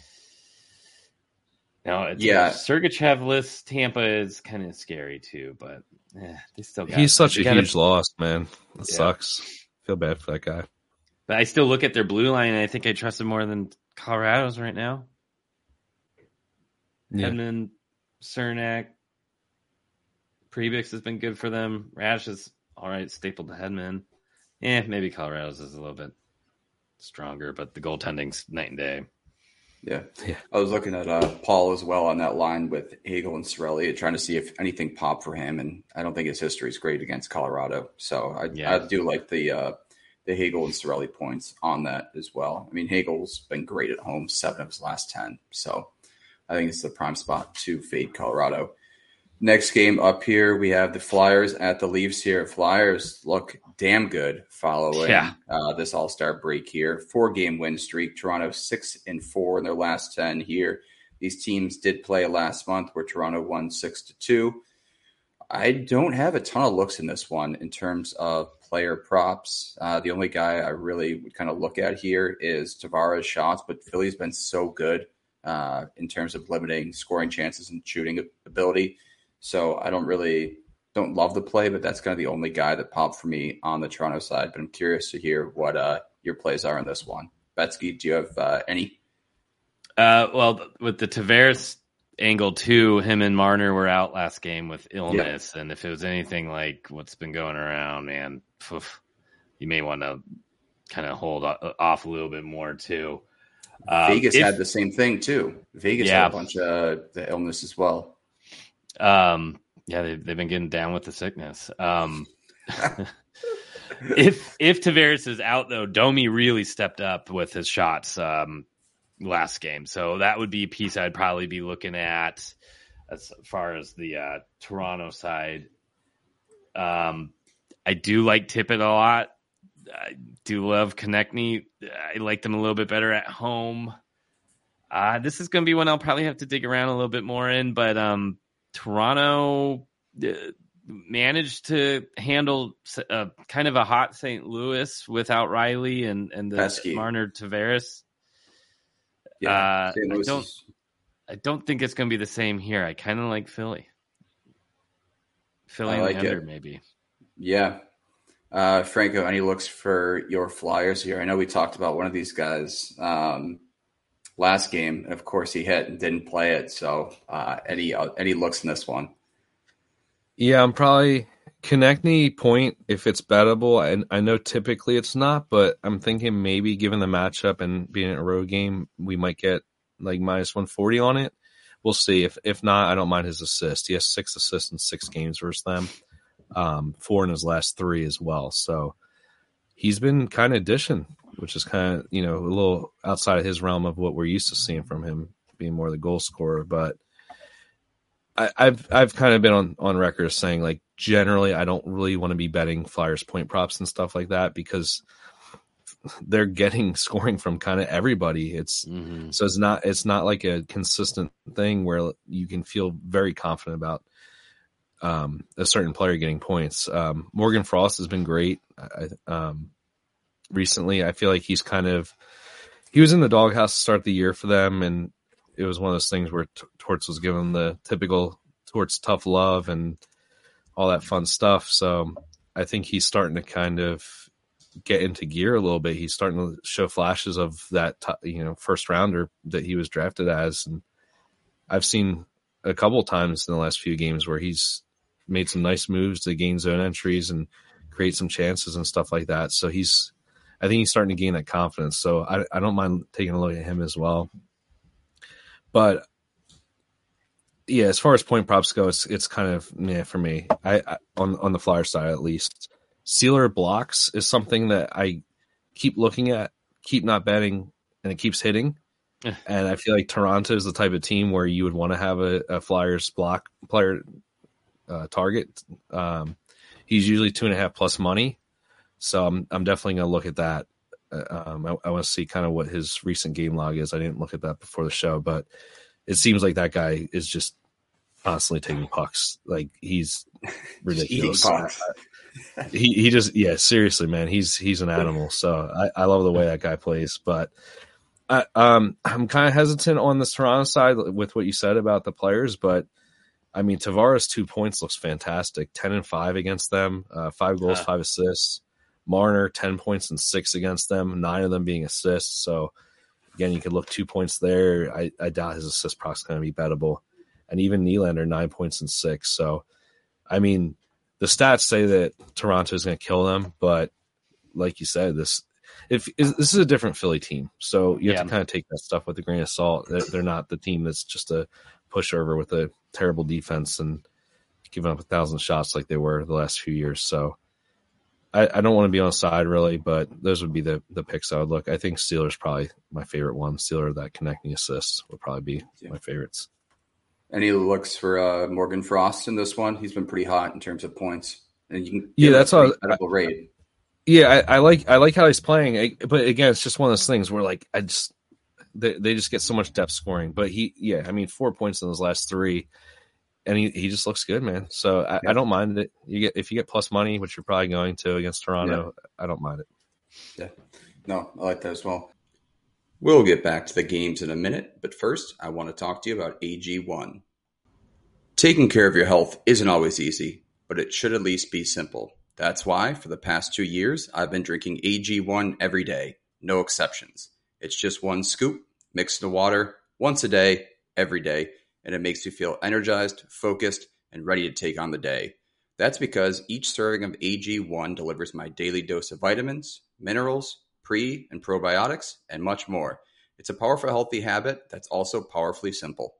no, it's Yeah. Sergachev-less Tampa is kind of scary too, but eh, they still got, He's such they a gotta- huge loss, man. It Yeah. sucks. Feel bad for that guy. But I still look at their blue line, and I think I trust him more than Colorado's right now. Yeah. Hedman, Cernak, Prebix has been good for them. Rash is all right, stapled to Hedman. Eh, maybe Colorado's is a little bit stronger, but the goaltending's night and day. Yeah. Yeah. I was looking at uh, Paul as well on that line with Hagel and Cirelli, trying to see if anything popped for him. And I don't think his history is great against Colorado. So I, Yeah. I do like the uh, the Hagel and Cirelli points on that as well. I mean, Hagel's been great at home, seven of his last ten. So I think it's the prime spot to fade Colorado. Next game up here, we have the Flyers at the Leafs here. Flyers look damn good following Yeah. uh, this all-star break here. Four-game win streak. Toronto six and four in their last ten here. These teams did play last month where Toronto won six to two. I don't have a ton of looks in this one in terms of player props. Uh, the only guy I really would kind of look at here is Tavares' shots, but Philly's been so good uh, in terms of limiting scoring chances and shooting ability. So I don't really don't love the play, but that's kind of the only guy that popped for me on the Toronto side. But I'm curious to hear what uh, your plays are in this one. Betsky, do you have uh, any? Uh, well, with the Tavares angle too, him and Marner were out last game with illness, and if it was anything like what's been going around, man, oof, you may want to kind of hold off a little bit more too. Um, Vegas if, had the same thing too. Vegas Yeah. had a bunch of the illness as well. Um, yeah, they, they've been getting down with the sickness. Um, if if Tavares is out though, Domi really stepped up with his shots. Um, last game. So that would be a piece I'd probably be looking at as far as the uh, Toronto side. Um, I do like Tippett a lot. I do love Konechny. I like them a little bit better at home. Uh, this is going to be one I'll probably have to dig around a little bit more in, but um, Toronto uh, managed to handle uh, kind of a hot Saint Louis without Riley and, and the Pesky. Marner Tavares. Yeah, uh, Saint I Louis don't. is- I don't think it's going to be the same here. I kind of like Philly. Philly I and like the under, it. maybe. Yeah. Uh, Franco, any looks for your Flyers here? I know we talked about one of these guys um, last game, and of course he hit and didn't play it. So uh, any uh, any looks in this one? Yeah, I'm probably Konechny point if it's bettable. And I know typically it's not, but I'm thinking maybe given the matchup and being a road game, we might get like minus one forty on it. We'll see. If if not, I don't mind his assist. He has six assists in six games versus them, um, four in his last three as well. So he's been kind of dishing, which is kind of, you know, a little outside of his realm of what we're used to seeing from him, being more the goal scorer. But I, I've I've kind of been on, on record as saying, like, generally I don't really want to be betting Flyers point props and stuff like that because they're getting scoring from kind of everybody. It's Mm-hmm. so it's not it's not like a consistent thing where you can feel very confident about um, a certain player getting points. Um, Morgan Frost has been great. I, um, recently, I feel like he's kind of he was in the doghouse to start the year for them, and it was one of those things where T- Torts was given the typical Torts tough love and all that fun stuff. So I think he's starting to kind of get into gear a little bit. He's starting to show flashes of that, t- you know, first rounder that he was drafted as. And I've seen a couple of times in the last few games where he's made some nice moves to gain zone entries and create some chances and stuff like that. So he's, I think he's starting to gain that confidence. So I, I don't mind taking a look at him as well. But yeah, as far as point props go, it's it's kind of yeah for me. I, I on on the Flyer side at least. Sealer blocks is something that I keep looking at, keep not betting, and it keeps hitting. And I feel like Toronto is the type of team where you would want to have a, a Flyers block player uh, target. Um, he's usually two and a half plus money, so I'm I'm definitely going to look at that. Uh, um, I, I want to see kind of what his recent game log is. I didn't look at that before the show, but it seems like that guy is just constantly taking pucks. Like he's ridiculous. he he just yeah seriously man he's he's an animal. So I, I love the way that guy plays. But I um I'm kind of hesitant on this Toronto side with what you said about the players. But I mean Tavares two points looks fantastic. Ten and five against them. Uh, five goals, uh. five assists. Marner ten points and six against them. Nine of them being assists. So again, you could look two points there. I, I doubt his assist proc's going to be bettable. And even Nylander nine points and six. So I mean. The stats say that Toronto is going to kill them, but like you said, this if this is a different Philly team, so you have yeah. to kind of take that stuff with a grain of salt. They're, they're not the team that's just a pushover with a terrible defense and giving up a thousand shots like they were the last few years. So I, I don't want to be on the side really, but those would be the the picks I would look. I think Steelers probably my favorite one. Steeler that connecting assists would probably be yeah. my favorites. Any looks for uh, Morgan Frost in this one? He's been pretty hot in terms of points, and you can yeah, that's all. Rate. Yeah, I, I like I like how he's playing, but again, it's just one of those things where like I just they, they just get so much depth scoring. But he, yeah, I mean, four points in those last three, and he, he just looks good, man. So I, yeah. I don't mind it. You get if you get plus money, which you're probably going to against Toronto, yeah. I don't mind it. Yeah, no, I like that as well. We'll get back to the games in a minute, but first, I want to talk to you about A G one. Taking care of your health isn't always easy, but it should at least be simple. That's why, for the past two years, I've been drinking A G one every day, no exceptions. It's just one scoop, mixed in water, once a day, every day, and it makes me feel energized, focused, and ready to take on the day. That's because each serving of A G one delivers my daily dose of vitamins, minerals, pre- and probiotics, and much more. It's a powerful, healthy habit that's also powerfully simple.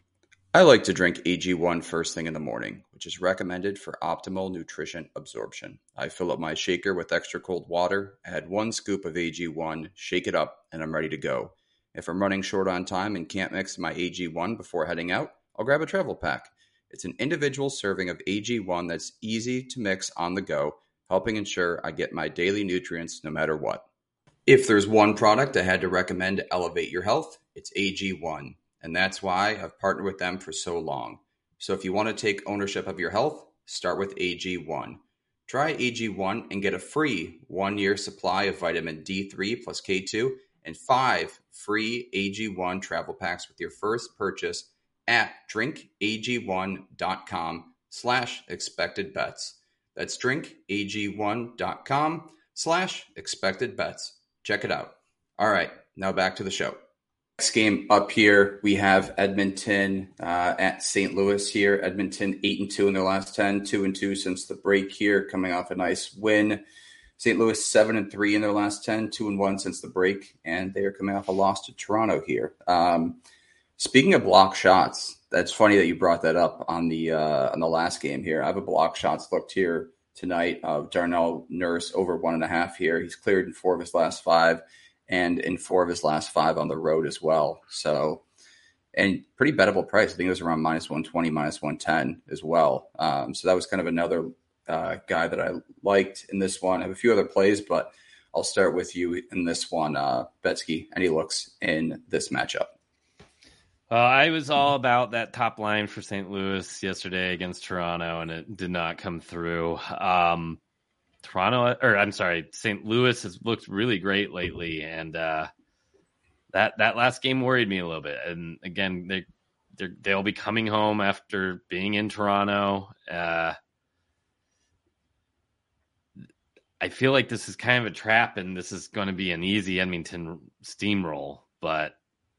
I like to drink A G one first thing in the morning, which is recommended for optimal nutrition absorption. I fill up my shaker with extra cold water, add one scoop of A G one, shake it up, and I'm ready to go. If I'm running short on time and can't mix my A G one before heading out, I'll grab a travel pack. It's an individual serving of A G one that's easy to mix on the go, helping ensure I get my daily nutrients no matter what. If there's one product I had to recommend to elevate your health, it's A G one. And that's why I've partnered with them for so long. So if you want to take ownership of your health, start with A G one. Try A G one and get a free one-year supply of vitamin D three plus K two and five free A G one travel packs with your first purchase at drinkag1.com slash expected bets. That's drinkag1.com slash expected bets. Check it out. All right, now back to the show. Next game up here, we have Edmonton uh, at Saint Louis here. Edmonton eight and two in their last ten, two and two since the break here, coming off a nice win. Saint Louis seven and three in their last ten, two and one since the break, and they are coming off a loss to Toronto here. Um, speaking of block shots, that's funny that you brought that up on the uh, on the last game here. I have a block shots looked here tonight of Darnell Nurse over one and a half here. He's cleared in four of his last five, and in four of his last five on the road as well. So, and pretty bettable price. I think it was around minus one twenty, minus one ten as well. Um, so that was kind of another uh, guy that I liked in this one. I have a few other plays, but I'll start with you in this one, uh, Betsky. Any looks in this matchup? Uh, I was all about that top line for Saint Louis yesterday against Toronto, and it did not come through. Um, Toronto, or I'm sorry, Saint Louis has looked really great lately, and uh, that that last game worried me a little bit. And again, they they'll be coming home after being in Toronto. Uh, I feel like this is kind of a trap, and this is going to be an easy Edmonton steamroll. But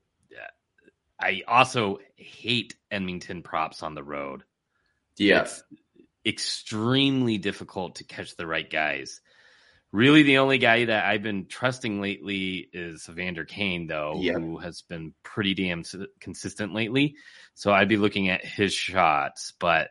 I also hate Edmonton props on the road. Yeah. It's extremely difficult to catch the right guys. Really, the only guy that I've been trusting lately is Evander Kane, though, yep. who has been pretty damn consistent lately. So I'd be looking at his shots, but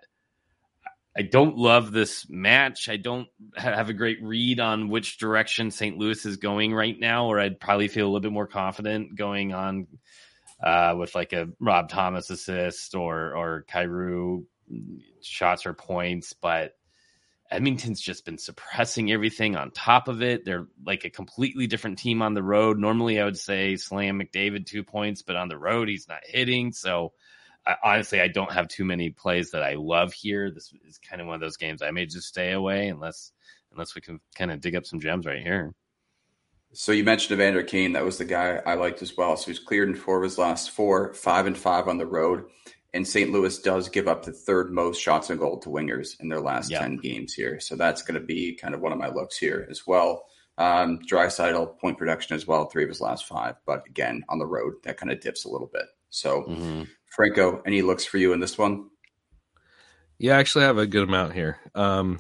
I don't love this match. I don't have a great read on which direction Saint Louis is going right now, or I'd probably feel a little bit more confident going on uh, with like a Rob Thomas assist or or Kyrou shots or points. But Edmonton's just been suppressing everything on top of it. They're like a completely different team on the road. Normally I would say slam McDavid two points, but on the road he's not hitting. So I, honestly, I don't have too many plays that I love here. This is kind of one of those games I may just stay away unless unless we can kind of dig up some gems right here. So you mentioned Evander Kane. That was the guy I liked as well. So he's cleared in four of his last four, five and five on the road. And Saint Louis does give up the third most shots on goal to wingers in their last yeah. ten games here. So that's going to be kind of one of my looks here as well. Um, Draisaitl, point production as well, three of his last five. But again, on the road, that kind of dips a little bit. So, mm-hmm. Franco, any looks for you in this one? Yeah, I actually have a good amount here. Um,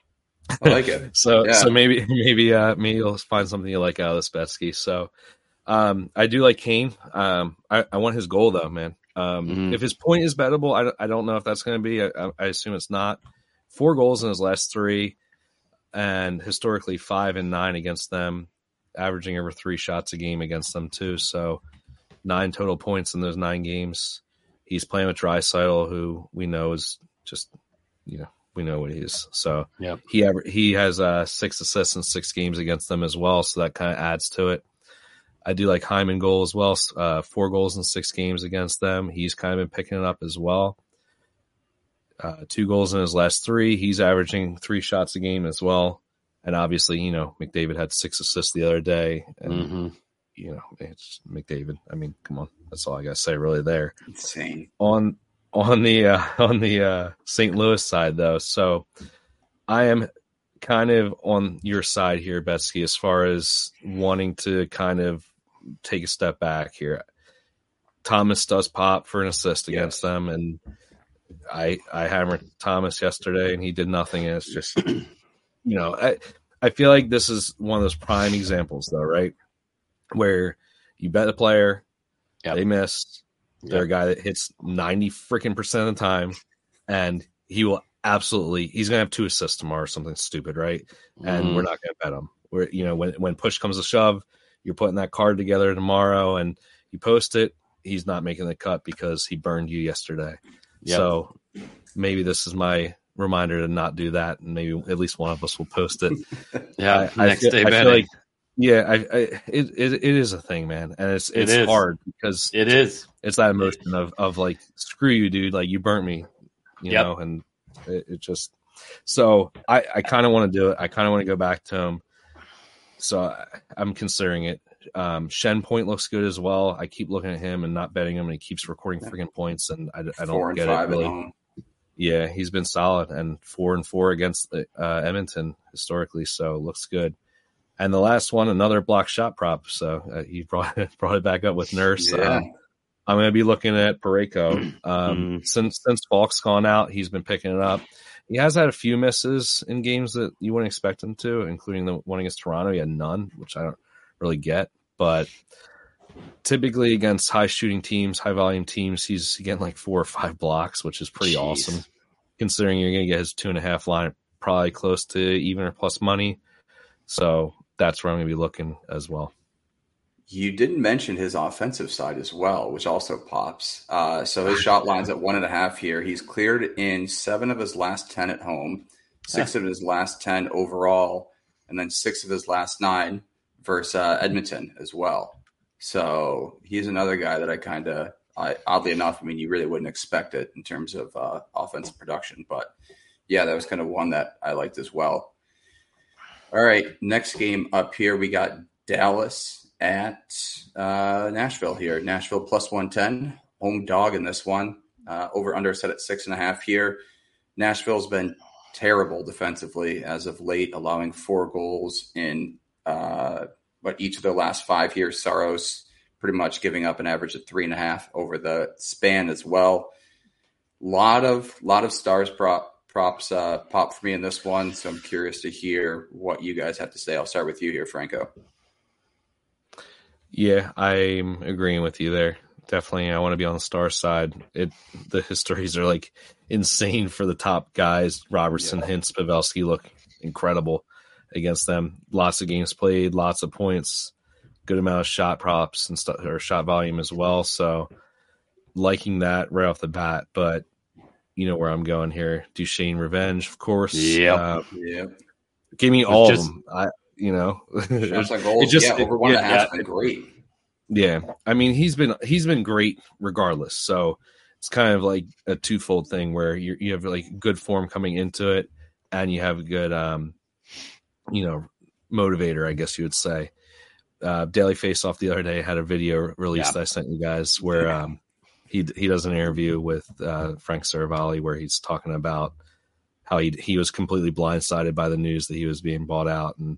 I like it. so, yeah. so maybe, maybe, uh, maybe you'll find something you like out of this, Betsky. So, um, I do like Kane. Um, I, I want his goal though, man. Um, mm-hmm. If his point is bettable, I, I don't know if that's going to be. I, I assume it's not. Four goals in his last three, and historically five and nine against them, averaging over three shots a game against them too. So, nine total points in those nine games. He's playing with Draisaitl, who we know is just, you know, we know what he is. So yep. he ever, he has uh, six assists in six games against them as well. So that kind of adds to it. I do like Hyman goal as well. Uh, four goals in six games against them. He's kind of been picking it up as well. Uh, two goals in his last three. He's averaging three shots a game as well. And obviously, you know, McDavid had six assists the other day. And, mm-hmm. you know, it's McDavid. I mean, come on. That's all I got to say really there. Insane. On on the uh, on the uh, Saint Louis side, though. So I am kind of on your side here, Betsky, as far as wanting to kind of take a step back here. Thomas does pop for an assist against yes. them, and I I hammered Thomas yesterday, and he did nothing. And it's just, you know, I I feel like this is one of those prime examples, though, right? Where you bet a player, yep. they miss. Yep. They're a guy that hits ninety freaking percent of the time, and he will absolutely. He's gonna have two assists tomorrow or something stupid, right? Mm. And we're not gonna bet him. We're you know when when push comes to shove, you're putting that card together tomorrow, and you post it, he's not making the cut because he burned you yesterday. Yep. So maybe this is my reminder to not do that, and maybe at least one of us will post it. yeah, I, next I feel, day I betting. feel like, yeah, I, I it, it it is a thing, man, and it's it's it hard because it is. It's that emotion of of like, screw you, dude, like you burnt me, you yep. know, and it, it just. So I I kind of want to do it. I kind of want to go back to him. So I, I'm considering it. Um, Shen Point looks good as well. I keep looking at him and not betting him, and he keeps recording freaking points, and I, I don't four and get five it really. At home. Yeah, he's been solid, and four and four against the, uh, Edmonton historically, so looks good. And the last one, another block shot prop. So uh, he brought brought it back up with Nurse. Yeah. Um, I'm going to be looking at Parayko. Um, since since Falk's gone out, he's been picking it up. He has had a few misses in games that you wouldn't expect him to, including the one against Toronto. He had none, which I don't really get. But typically against high shooting teams, high volume teams, he's getting like four or five blocks, which is pretty Jeez. awesome. Considering you're going to get his two and a half line, probably close to even or plus money. So that's where I'm going to be looking as well. You didn't mention his offensive side as well, which also pops. Uh, so his shot line's at one and a half here. He's cleared in seven of his last ten at home, six yeah. of his last ten overall, and then six of his last nine versus uh, Edmonton as well. So he's another guy that I kind of, I, oddly enough, I mean, you really wouldn't expect it in terms of uh, offensive production. But yeah, that was kind of one that I liked as well. All right, next game up here, we got Dallas at uh, Nashville here. Nashville plus one ten, home dog in this one. Uh, over under set at six and a half here. Nashville's been terrible defensively as of late, allowing four goals in uh, what each of their last five years. Saros pretty much giving up an average of three and a half over the span as well. Lot of lot of stars prop props uh, pop for me in this one, so I'm curious to hear what you guys have to say. I'll start with you here, Franco. Yeah, I'm agreeing with you there. Definitely, I want to be on the star side. It the histories are like insane for the top guys. Robertson, yeah. Hintz, Pavelski look incredible against them. Lots of games played, lots of points, good amount of shot props and stuff, or shot volume as well. So liking that right off the bat. But you know where I'm going here. Duchesne revenge, of course. Yeah, uh, yeah. Give me all just, of them. I. You know, shots on goals. It just, yeah, over one yeah, and a half yeah, been great. Yeah, I mean he's been he's been great regardless. So it's kind of like a twofold thing where you you have like good form coming into it, and you have a good um, you know, motivator, I guess you would say. Uh, Daily Faceoff the other day had a video released yeah. that I sent you guys where um, he he does an interview with uh, Frank Saravalli where he's talking about how he he was completely blindsided by the news that he was being bought out, and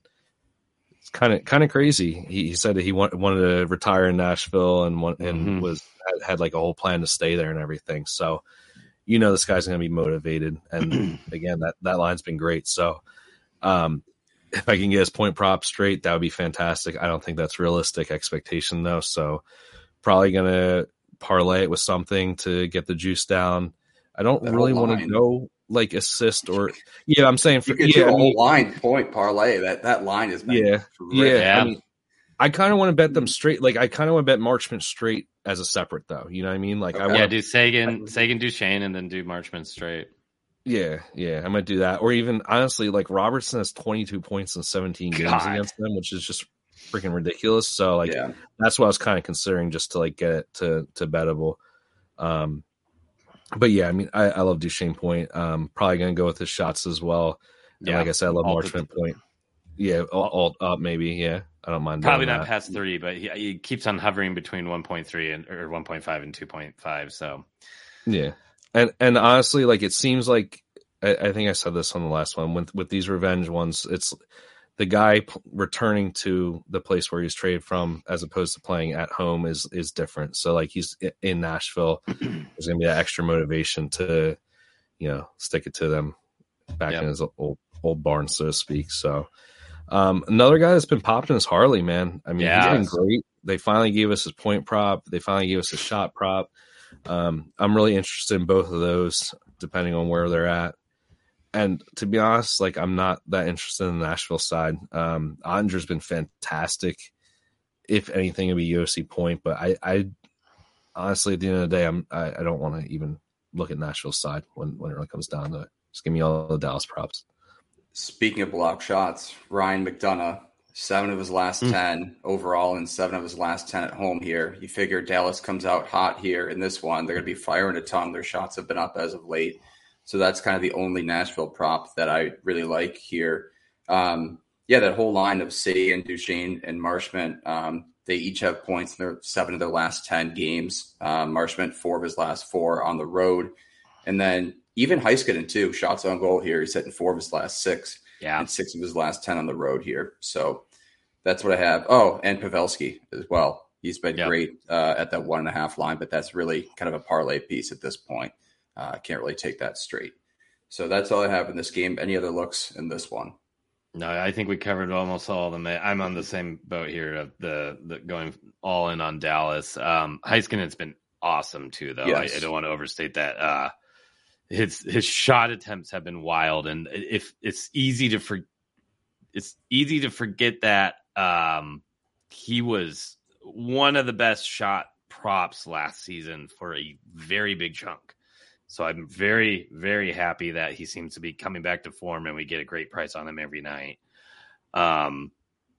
kind of kind of crazy. He, he said that he want, wanted to retire in Nashville and want, and mm-hmm. was had, had like a whole plan to stay there and everything. So, you know, this guy's going to be motivated. And again, that, that line's been great. So, um, if I can get his point prop straight, that would be fantastic. I don't think that's realistic expectation though. So probably going to parlay it with something to get the juice down. I don't that really want to go like assist or yeah, I'm saying for you could yeah, do a I mean, whole line point parlay. That that line is yeah, terrific. yeah. I mean, I kind of want to bet them straight. Like I kind of want to bet Marchment straight as a separate though. You know what I mean? Like okay. I want yeah, do Sagan, Sagan, Duchesne, and then do Marchment straight. Yeah, yeah, I might do that. Or even honestly, like Robertson has twenty-two points in seventeen games God. against them, which is just freaking ridiculous. So like yeah. that's what I was kind of considering just to like get it to to bettable. Um. But yeah, I mean, I, I love Duchesne Point. Um, probably going to go with his shots as well. And yeah, like I said, I love Marchment Point. Yeah, alt up maybe. Yeah, I don't mind. Probably not that. past three, but he, he keeps on hovering between one point three and or one point five and two point five. So yeah, and and honestly, like it seems like I, I think I said this on the last one with with these revenge ones. It's the guy p- returning to the place where he's traded from, as opposed to playing at home, is is different. So like he's in Nashville, there's gonna be that extra motivation to, you know, stick it to them back yep. in his old old barn, so to speak. So um, another guy that's been popping is Harley, man. I mean, yeah. he's been great. They finally gave us his point prop. They finally gave us his shot prop. Um, I'm really interested in both of those, depending on where they're at. And to be honest, like I'm not that interested in the Nashville side. Um, Ottinger's been fantastic. if anything, it'd be U S C point. But I, I honestly, at the end of the day, I'm I, I don't want to even look at Nashville's side when when it really comes down to it. Just give me all the Dallas props. Speaking of block shots, Ryan McDonough, seven of his last mm. ten overall and seven of his last ten at home here. You figure Dallas comes out hot here in this one. They're going to be firing a ton. Their shots have been up as of late. So that's kind of the only Nashville prop that I really like here. Um, yeah, that whole line of City and Duchesne and Marchment, um, they each have points in their seven of their last ten games. Um, Marchment, four of his last four on the road. And then even Heiskanen, too, shots on goal here. He's hitting four of his last six. Yeah. And six of his last ten on the road here. So that's what I have. Oh, and Pavelski as well. He's been yep. great uh, at that one and a half line, but that's really kind of a parlay piece at this point. I uh, can't really take that straight. So that's all I have in this game. Any other looks in this one? No, I think we covered almost all of them. I'm on the same boat here of the, the going all in on Dallas. Um, Heiskanen's been awesome too, though. Yes. I, I don't want to overstate that. Uh, his his shot attempts have been wild, and if it's easy to for, it's easy to forget that um, he was one of the best shot props last season for a very big chunk. So I'm very, very happy that he seems to be coming back to form and we get a great price on him every night. Um,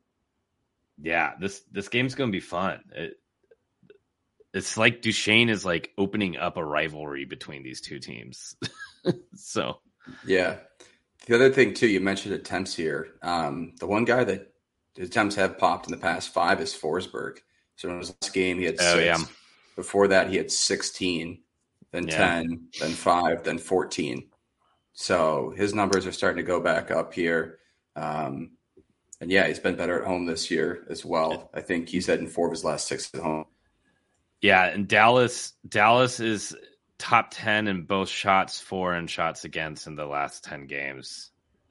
yeah, this, this game's going to be fun. It, it's like Duchesne is like opening up a rivalry between these two teams. So, yeah. The other thing too, you mentioned attempts here. Um, the one guy that attempts have popped in the past five is Forsberg. So in his last game, he had six. Oh, yeah. Before that, he had sixteen. Then yeah. ten, then five, then fourteen. So his numbers are starting to go back up here. Um, and yeah, he's been better at home this year as well. I think he's had in four of his last six at home. Yeah, and Dallas, Dallas is top ten in both shots for and shots against in the last ten games.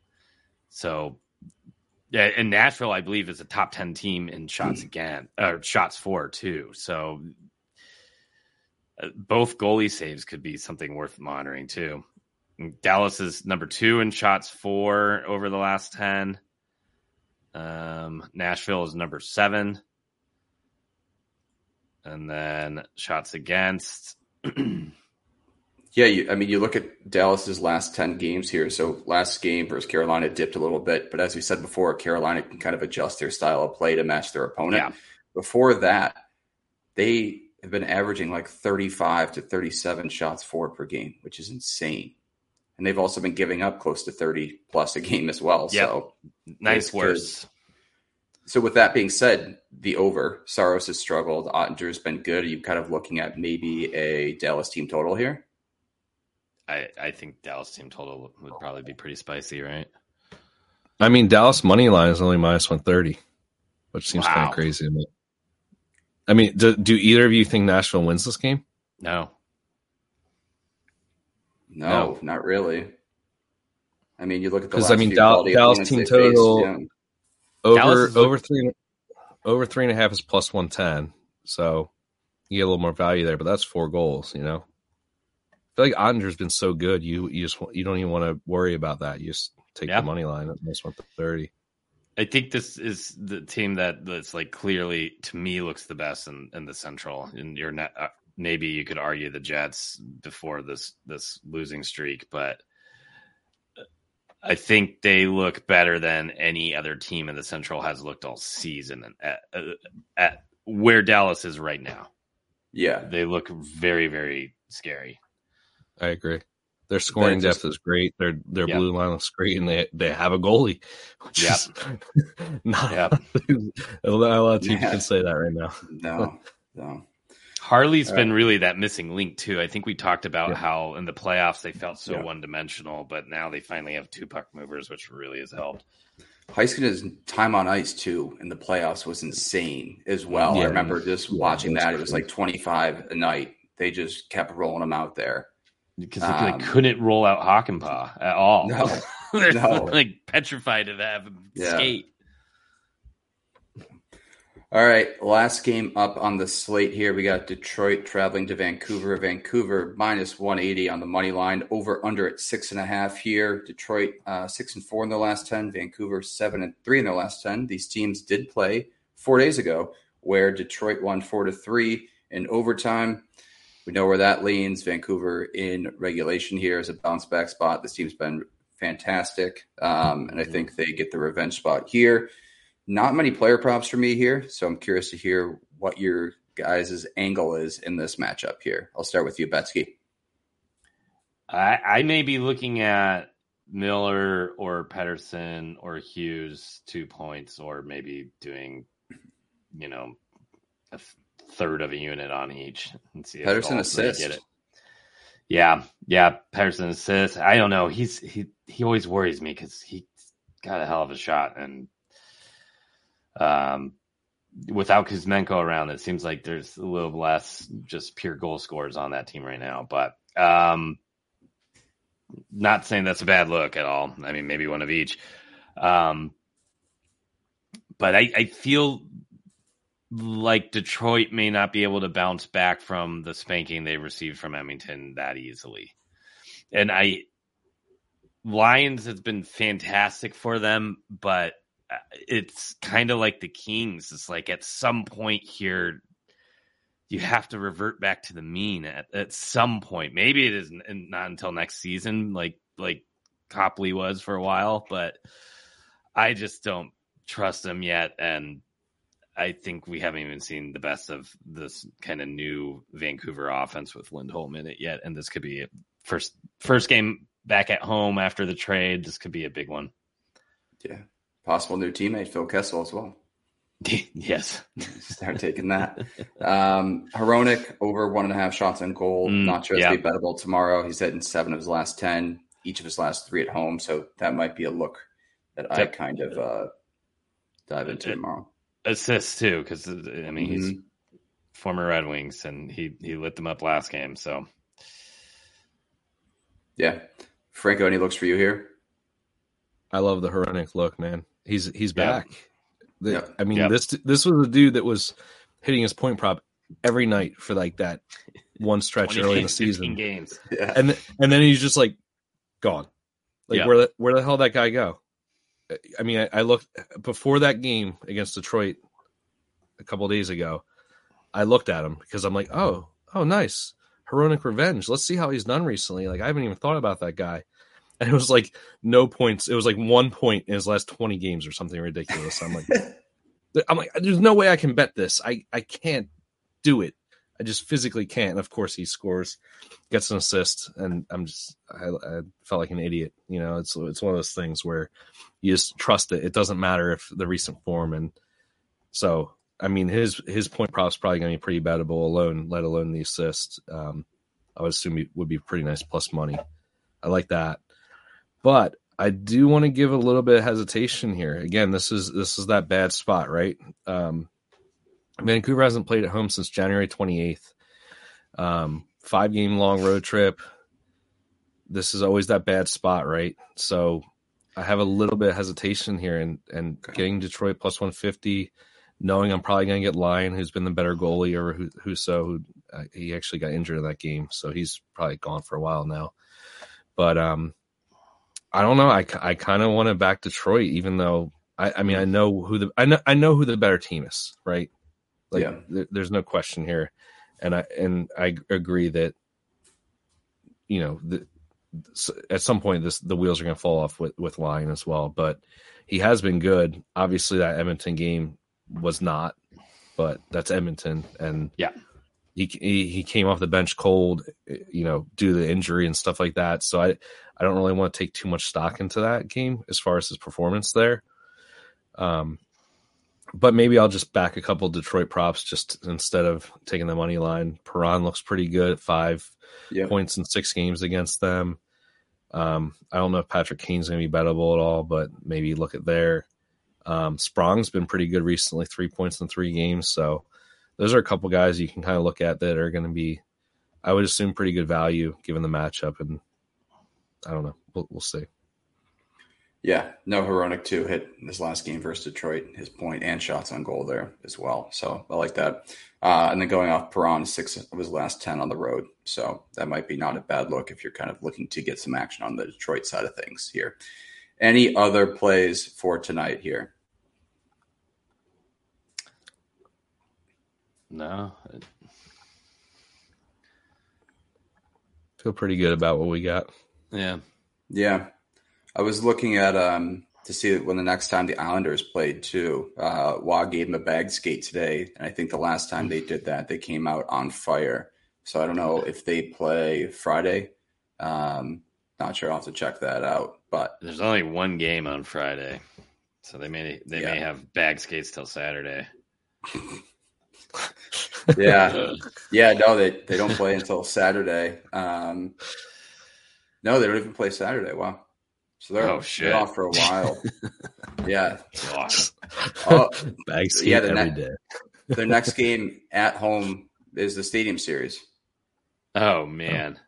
So, yeah, and Nashville, I believe, is a top ten team in shots again, or shots for too. So. Uh, both goalie saves could be something worth monitoring too. Dallas is number two in shots for over the last ten. Um, Nashville is number seven. And then shots against. yeah, you, I mean, you look at Dallas's last ten games here. So last game versus Carolina dipped a little bit. But as we said before, Carolina can kind of adjust their style of play to match their opponent. Yeah. Before that, they have been averaging like thirty-five to thirty-seven shots for per game, which is insane. And they've also been giving up close to thirty plus a game as well. Yep. So nice worse. So with that being said, the over, Saros has struggled. Ottinger's been good. Are you kind of looking at maybe a Dallas team total here? I, I think Dallas team total would probably be pretty spicy, right? I mean, Dallas money line is only minus one thirty, which seems wow. kind of crazy to me. I mean, do, do either of you think Nashville wins this game? No. No, no. Not really. I mean, you look at the last I mean, few Dallas, Dallas team total faced, yeah. over Dallas over three over three and a half is plus one ten, so you get a little more value there. But that's four goals, you know. I feel like Ottinger's been so good, you you just you don't even want to worry about that. You just take yeah. the money line at minus one thirty. I think this is the team that that's like clearly to me looks the best in, in the Central. And you're not, uh, maybe you could argue the Jets before this this losing streak, but I think they look better than any other team in the Central has looked all season at, at, at where Dallas is right now. Yeah, they look very, very scary. I agree. Their scoring just, depth is great. Their their yep. blue line looks great, and they they have a goalie. Yeah, not, yep. a lot of teams yeah. can say that right now. No, no. Harley's All been right. really that missing link too. I think we talked about yeah. how in the playoffs they felt so yeah. one dimensional, but now they finally have two puck movers, which really has helped. Heiskanen's time on ice too in the playoffs was insane as well. Yeah. I remember just watching yeah, that; it was like twenty-five a night. They just kept rolling them out there. Because they, um, they couldn't roll out Hakanpää at all. No, They're no. like petrified to have him yeah. skate. All right, last game up on the slate here. We got Detroit traveling to Vancouver. Vancouver minus one eighty on the money line. Over under at six and a half here. Detroit uh, six and four in their last ten. Vancouver seven and three in their last ten. These teams did play four days ago. where Detroit won four to three in overtime. We know where that leans. Vancouver in regulation here is a bounce back spot. This team's been fantastic, um, and I think they get the revenge spot here. Not many player props for me here, so I'm curious to hear what your guys' angle is in this matchup here. I'll start with you, Betsky. I, I may be looking at Miller or Pettersson or Hughes two points, or maybe doing, you know, a third of a unit on each and see if Pettersson assist. Get it. Yeah, yeah, Pettersson assist. I don't know. He's he he always worries me because he got a hell of a shot, and um, without Kuzmenko around, it seems like there's a little less just pure goal scorers on that team right now. But um, not saying that's a bad look at all. I mean, maybe one of each. Um, but I, I feel like Detroit may not be able to bounce back from the spanking they received from Edmonton that easily. And I, Lions has been fantastic for them, but it's kind of like the Kings. It's like at some point here, you have to revert back to the mean at, at some point. Maybe it is not until next season, like, like Copley was for a while, but I just don't trust them yet. And I think we haven't even seen the best of this kind of new Vancouver offense with Lindholm in it yet. And this could be a first, first game back at home after the trade. This could be a big one. Yeah. Possible new teammate, Phil Kessel, as well. Yes. Start taking that. Um, Hronek over one and a half shots on goal. Mm, Not sure yeah. it's be bettable tomorrow. He's hitting seven of his last ten, each of his last three at home. So that might be a look that I Yep. kind of uh, dive into It- tomorrow. Assists too, because I mean he's Mhm. former Red Wings and he he lit them up last game. So Yeah. Franco, any looks for you here? I love the Hronek look, man. He's he's Yeah. back. The- Yep. I mean, Yep. this this was a dude that was hitting his point prop every night for like that one stretch twenty early in the games, fifteen season, games. Yeah. and th- and then he's just like gone. Like Yeah. where the, where the hell did that guy go? I mean, I, I looked before that game against Detroit a couple of days ago. I looked at him because I'm like, oh, oh, nice, Hronek revenge. Let's see how he's done recently. Like I haven't even thought about that guy, and it was like no points. It was like one point in his last twenty games or something ridiculous. I'm like, I'm like, there's no way I can bet this. I I can't do it. I just physically can't. And of course, he scores, gets an assist, and I'm just I, I felt like an idiot. You know, it's it's one of those things where you just trust it. It doesn't matter if the recent form, and so I mean his his point prop's probably going to be pretty bettable alone, let alone the assist. Um, I would assume it would be pretty nice plus money. I like that, but I do want to give a little bit of hesitation here. Again, this is this is that bad spot, right? Um, Vancouver hasn't played at home since January twenty-eighth. Um, five game long road trip. This is always that bad spot, right? So I have a little bit of hesitation here, and and Okay. getting Detroit plus one fifty, knowing I'm probably going to get Lyon, who's been the better goalie, or who Husso, who uh, he actually got injured in that game, so he's probably gone for a while now. But um, I don't know. I, I kind of want to back Detroit, even though I, I mean I know who the I know I know who the better team is, right? Like Yeah. there, there's no question here, and I and I agree that you know the, at some point this the wheels are going to fall off with with Lyon as well. But he has been good. Obviously, that Edmonton game was not, but that's Edmonton, and Yeah. he he, he came off the bench cold, you know, due to the injury and stuff like that. So I I don't really want to take too much stock into that game as far as his performance there. Um. But maybe I'll just back a couple Detroit props just instead of taking the money line. Perron looks pretty good at five Yeah. points in six games against them. Um, I don't know if Patrick Kane's going to be bettable at all, but maybe look at there. Um, Sprong's been pretty good recently, three points in three games. So those are a couple guys you can kind of look at that are going to be, I would assume, pretty good value given the matchup. And I don't know. We'll, we'll see. Yeah, no, Hronek too hit this last game versus Detroit, his point and shots on goal there as well. So I like that. Uh, and then going off Perron, six of his last ten on the road. So that might be not a bad look if you're kind of looking to get some action on the Detroit side of things here. Any other plays for tonight here? No. Feel pretty good about what we got. Yeah. Yeah. I was looking at um to see when the next time the Islanders played too. Uh Wah gave them a bag skate today, and I think the last time they did that, they came out on fire. So I don't know if they play Friday. Um, not sure. I'll have to check that out. But there's only one game on Friday, so they may they yeah. may have bag skates till Saturday. yeah, yeah. No, they they don't play until Saturday. Um, no, they don't even play Saturday. Wow. So they're, oh, shit. they're off for a while. yeah. Oh, bag skate yeah, every ne- day. Their next game at home is the Stadium Series. Oh man.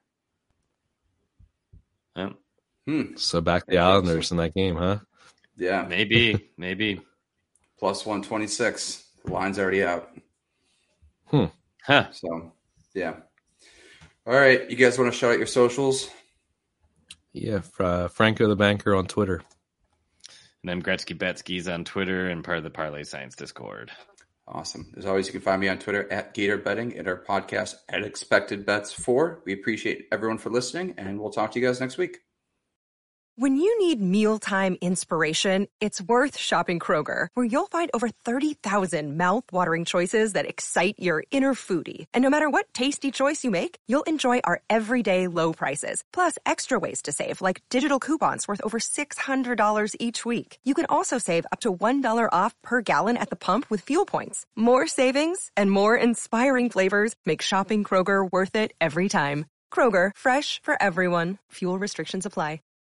Oh. Hmm. So back to the Islanders in that game, huh? Yeah. Maybe, maybe. Plus one twenty-six. The line's already out. Hmm. Huh. So, yeah. All right. You guys want to shout out your socials? Yeah. Uh, Franco the Banker on Twitter. And I'm Gretzky Betskis on Twitter and part of the Parlay Science Discord. Awesome. As always, you can find me on Twitter at Gator Betting and our podcast at Expected Bets four. We appreciate everyone for listening, and we'll talk to you guys next week. When you need mealtime inspiration, it's worth shopping Kroger, where you'll find over thirty thousand mouth-watering choices that excite your inner foodie. And no matter what tasty choice you make, you'll enjoy our everyday low prices, plus extra ways to save, like digital coupons worth over six hundred dollars each week. You can also save up to one dollar off per gallon at the pump with fuel points. More savings and more inspiring flavors make shopping Kroger worth it every time. Kroger, fresh for everyone. Fuel restrictions apply.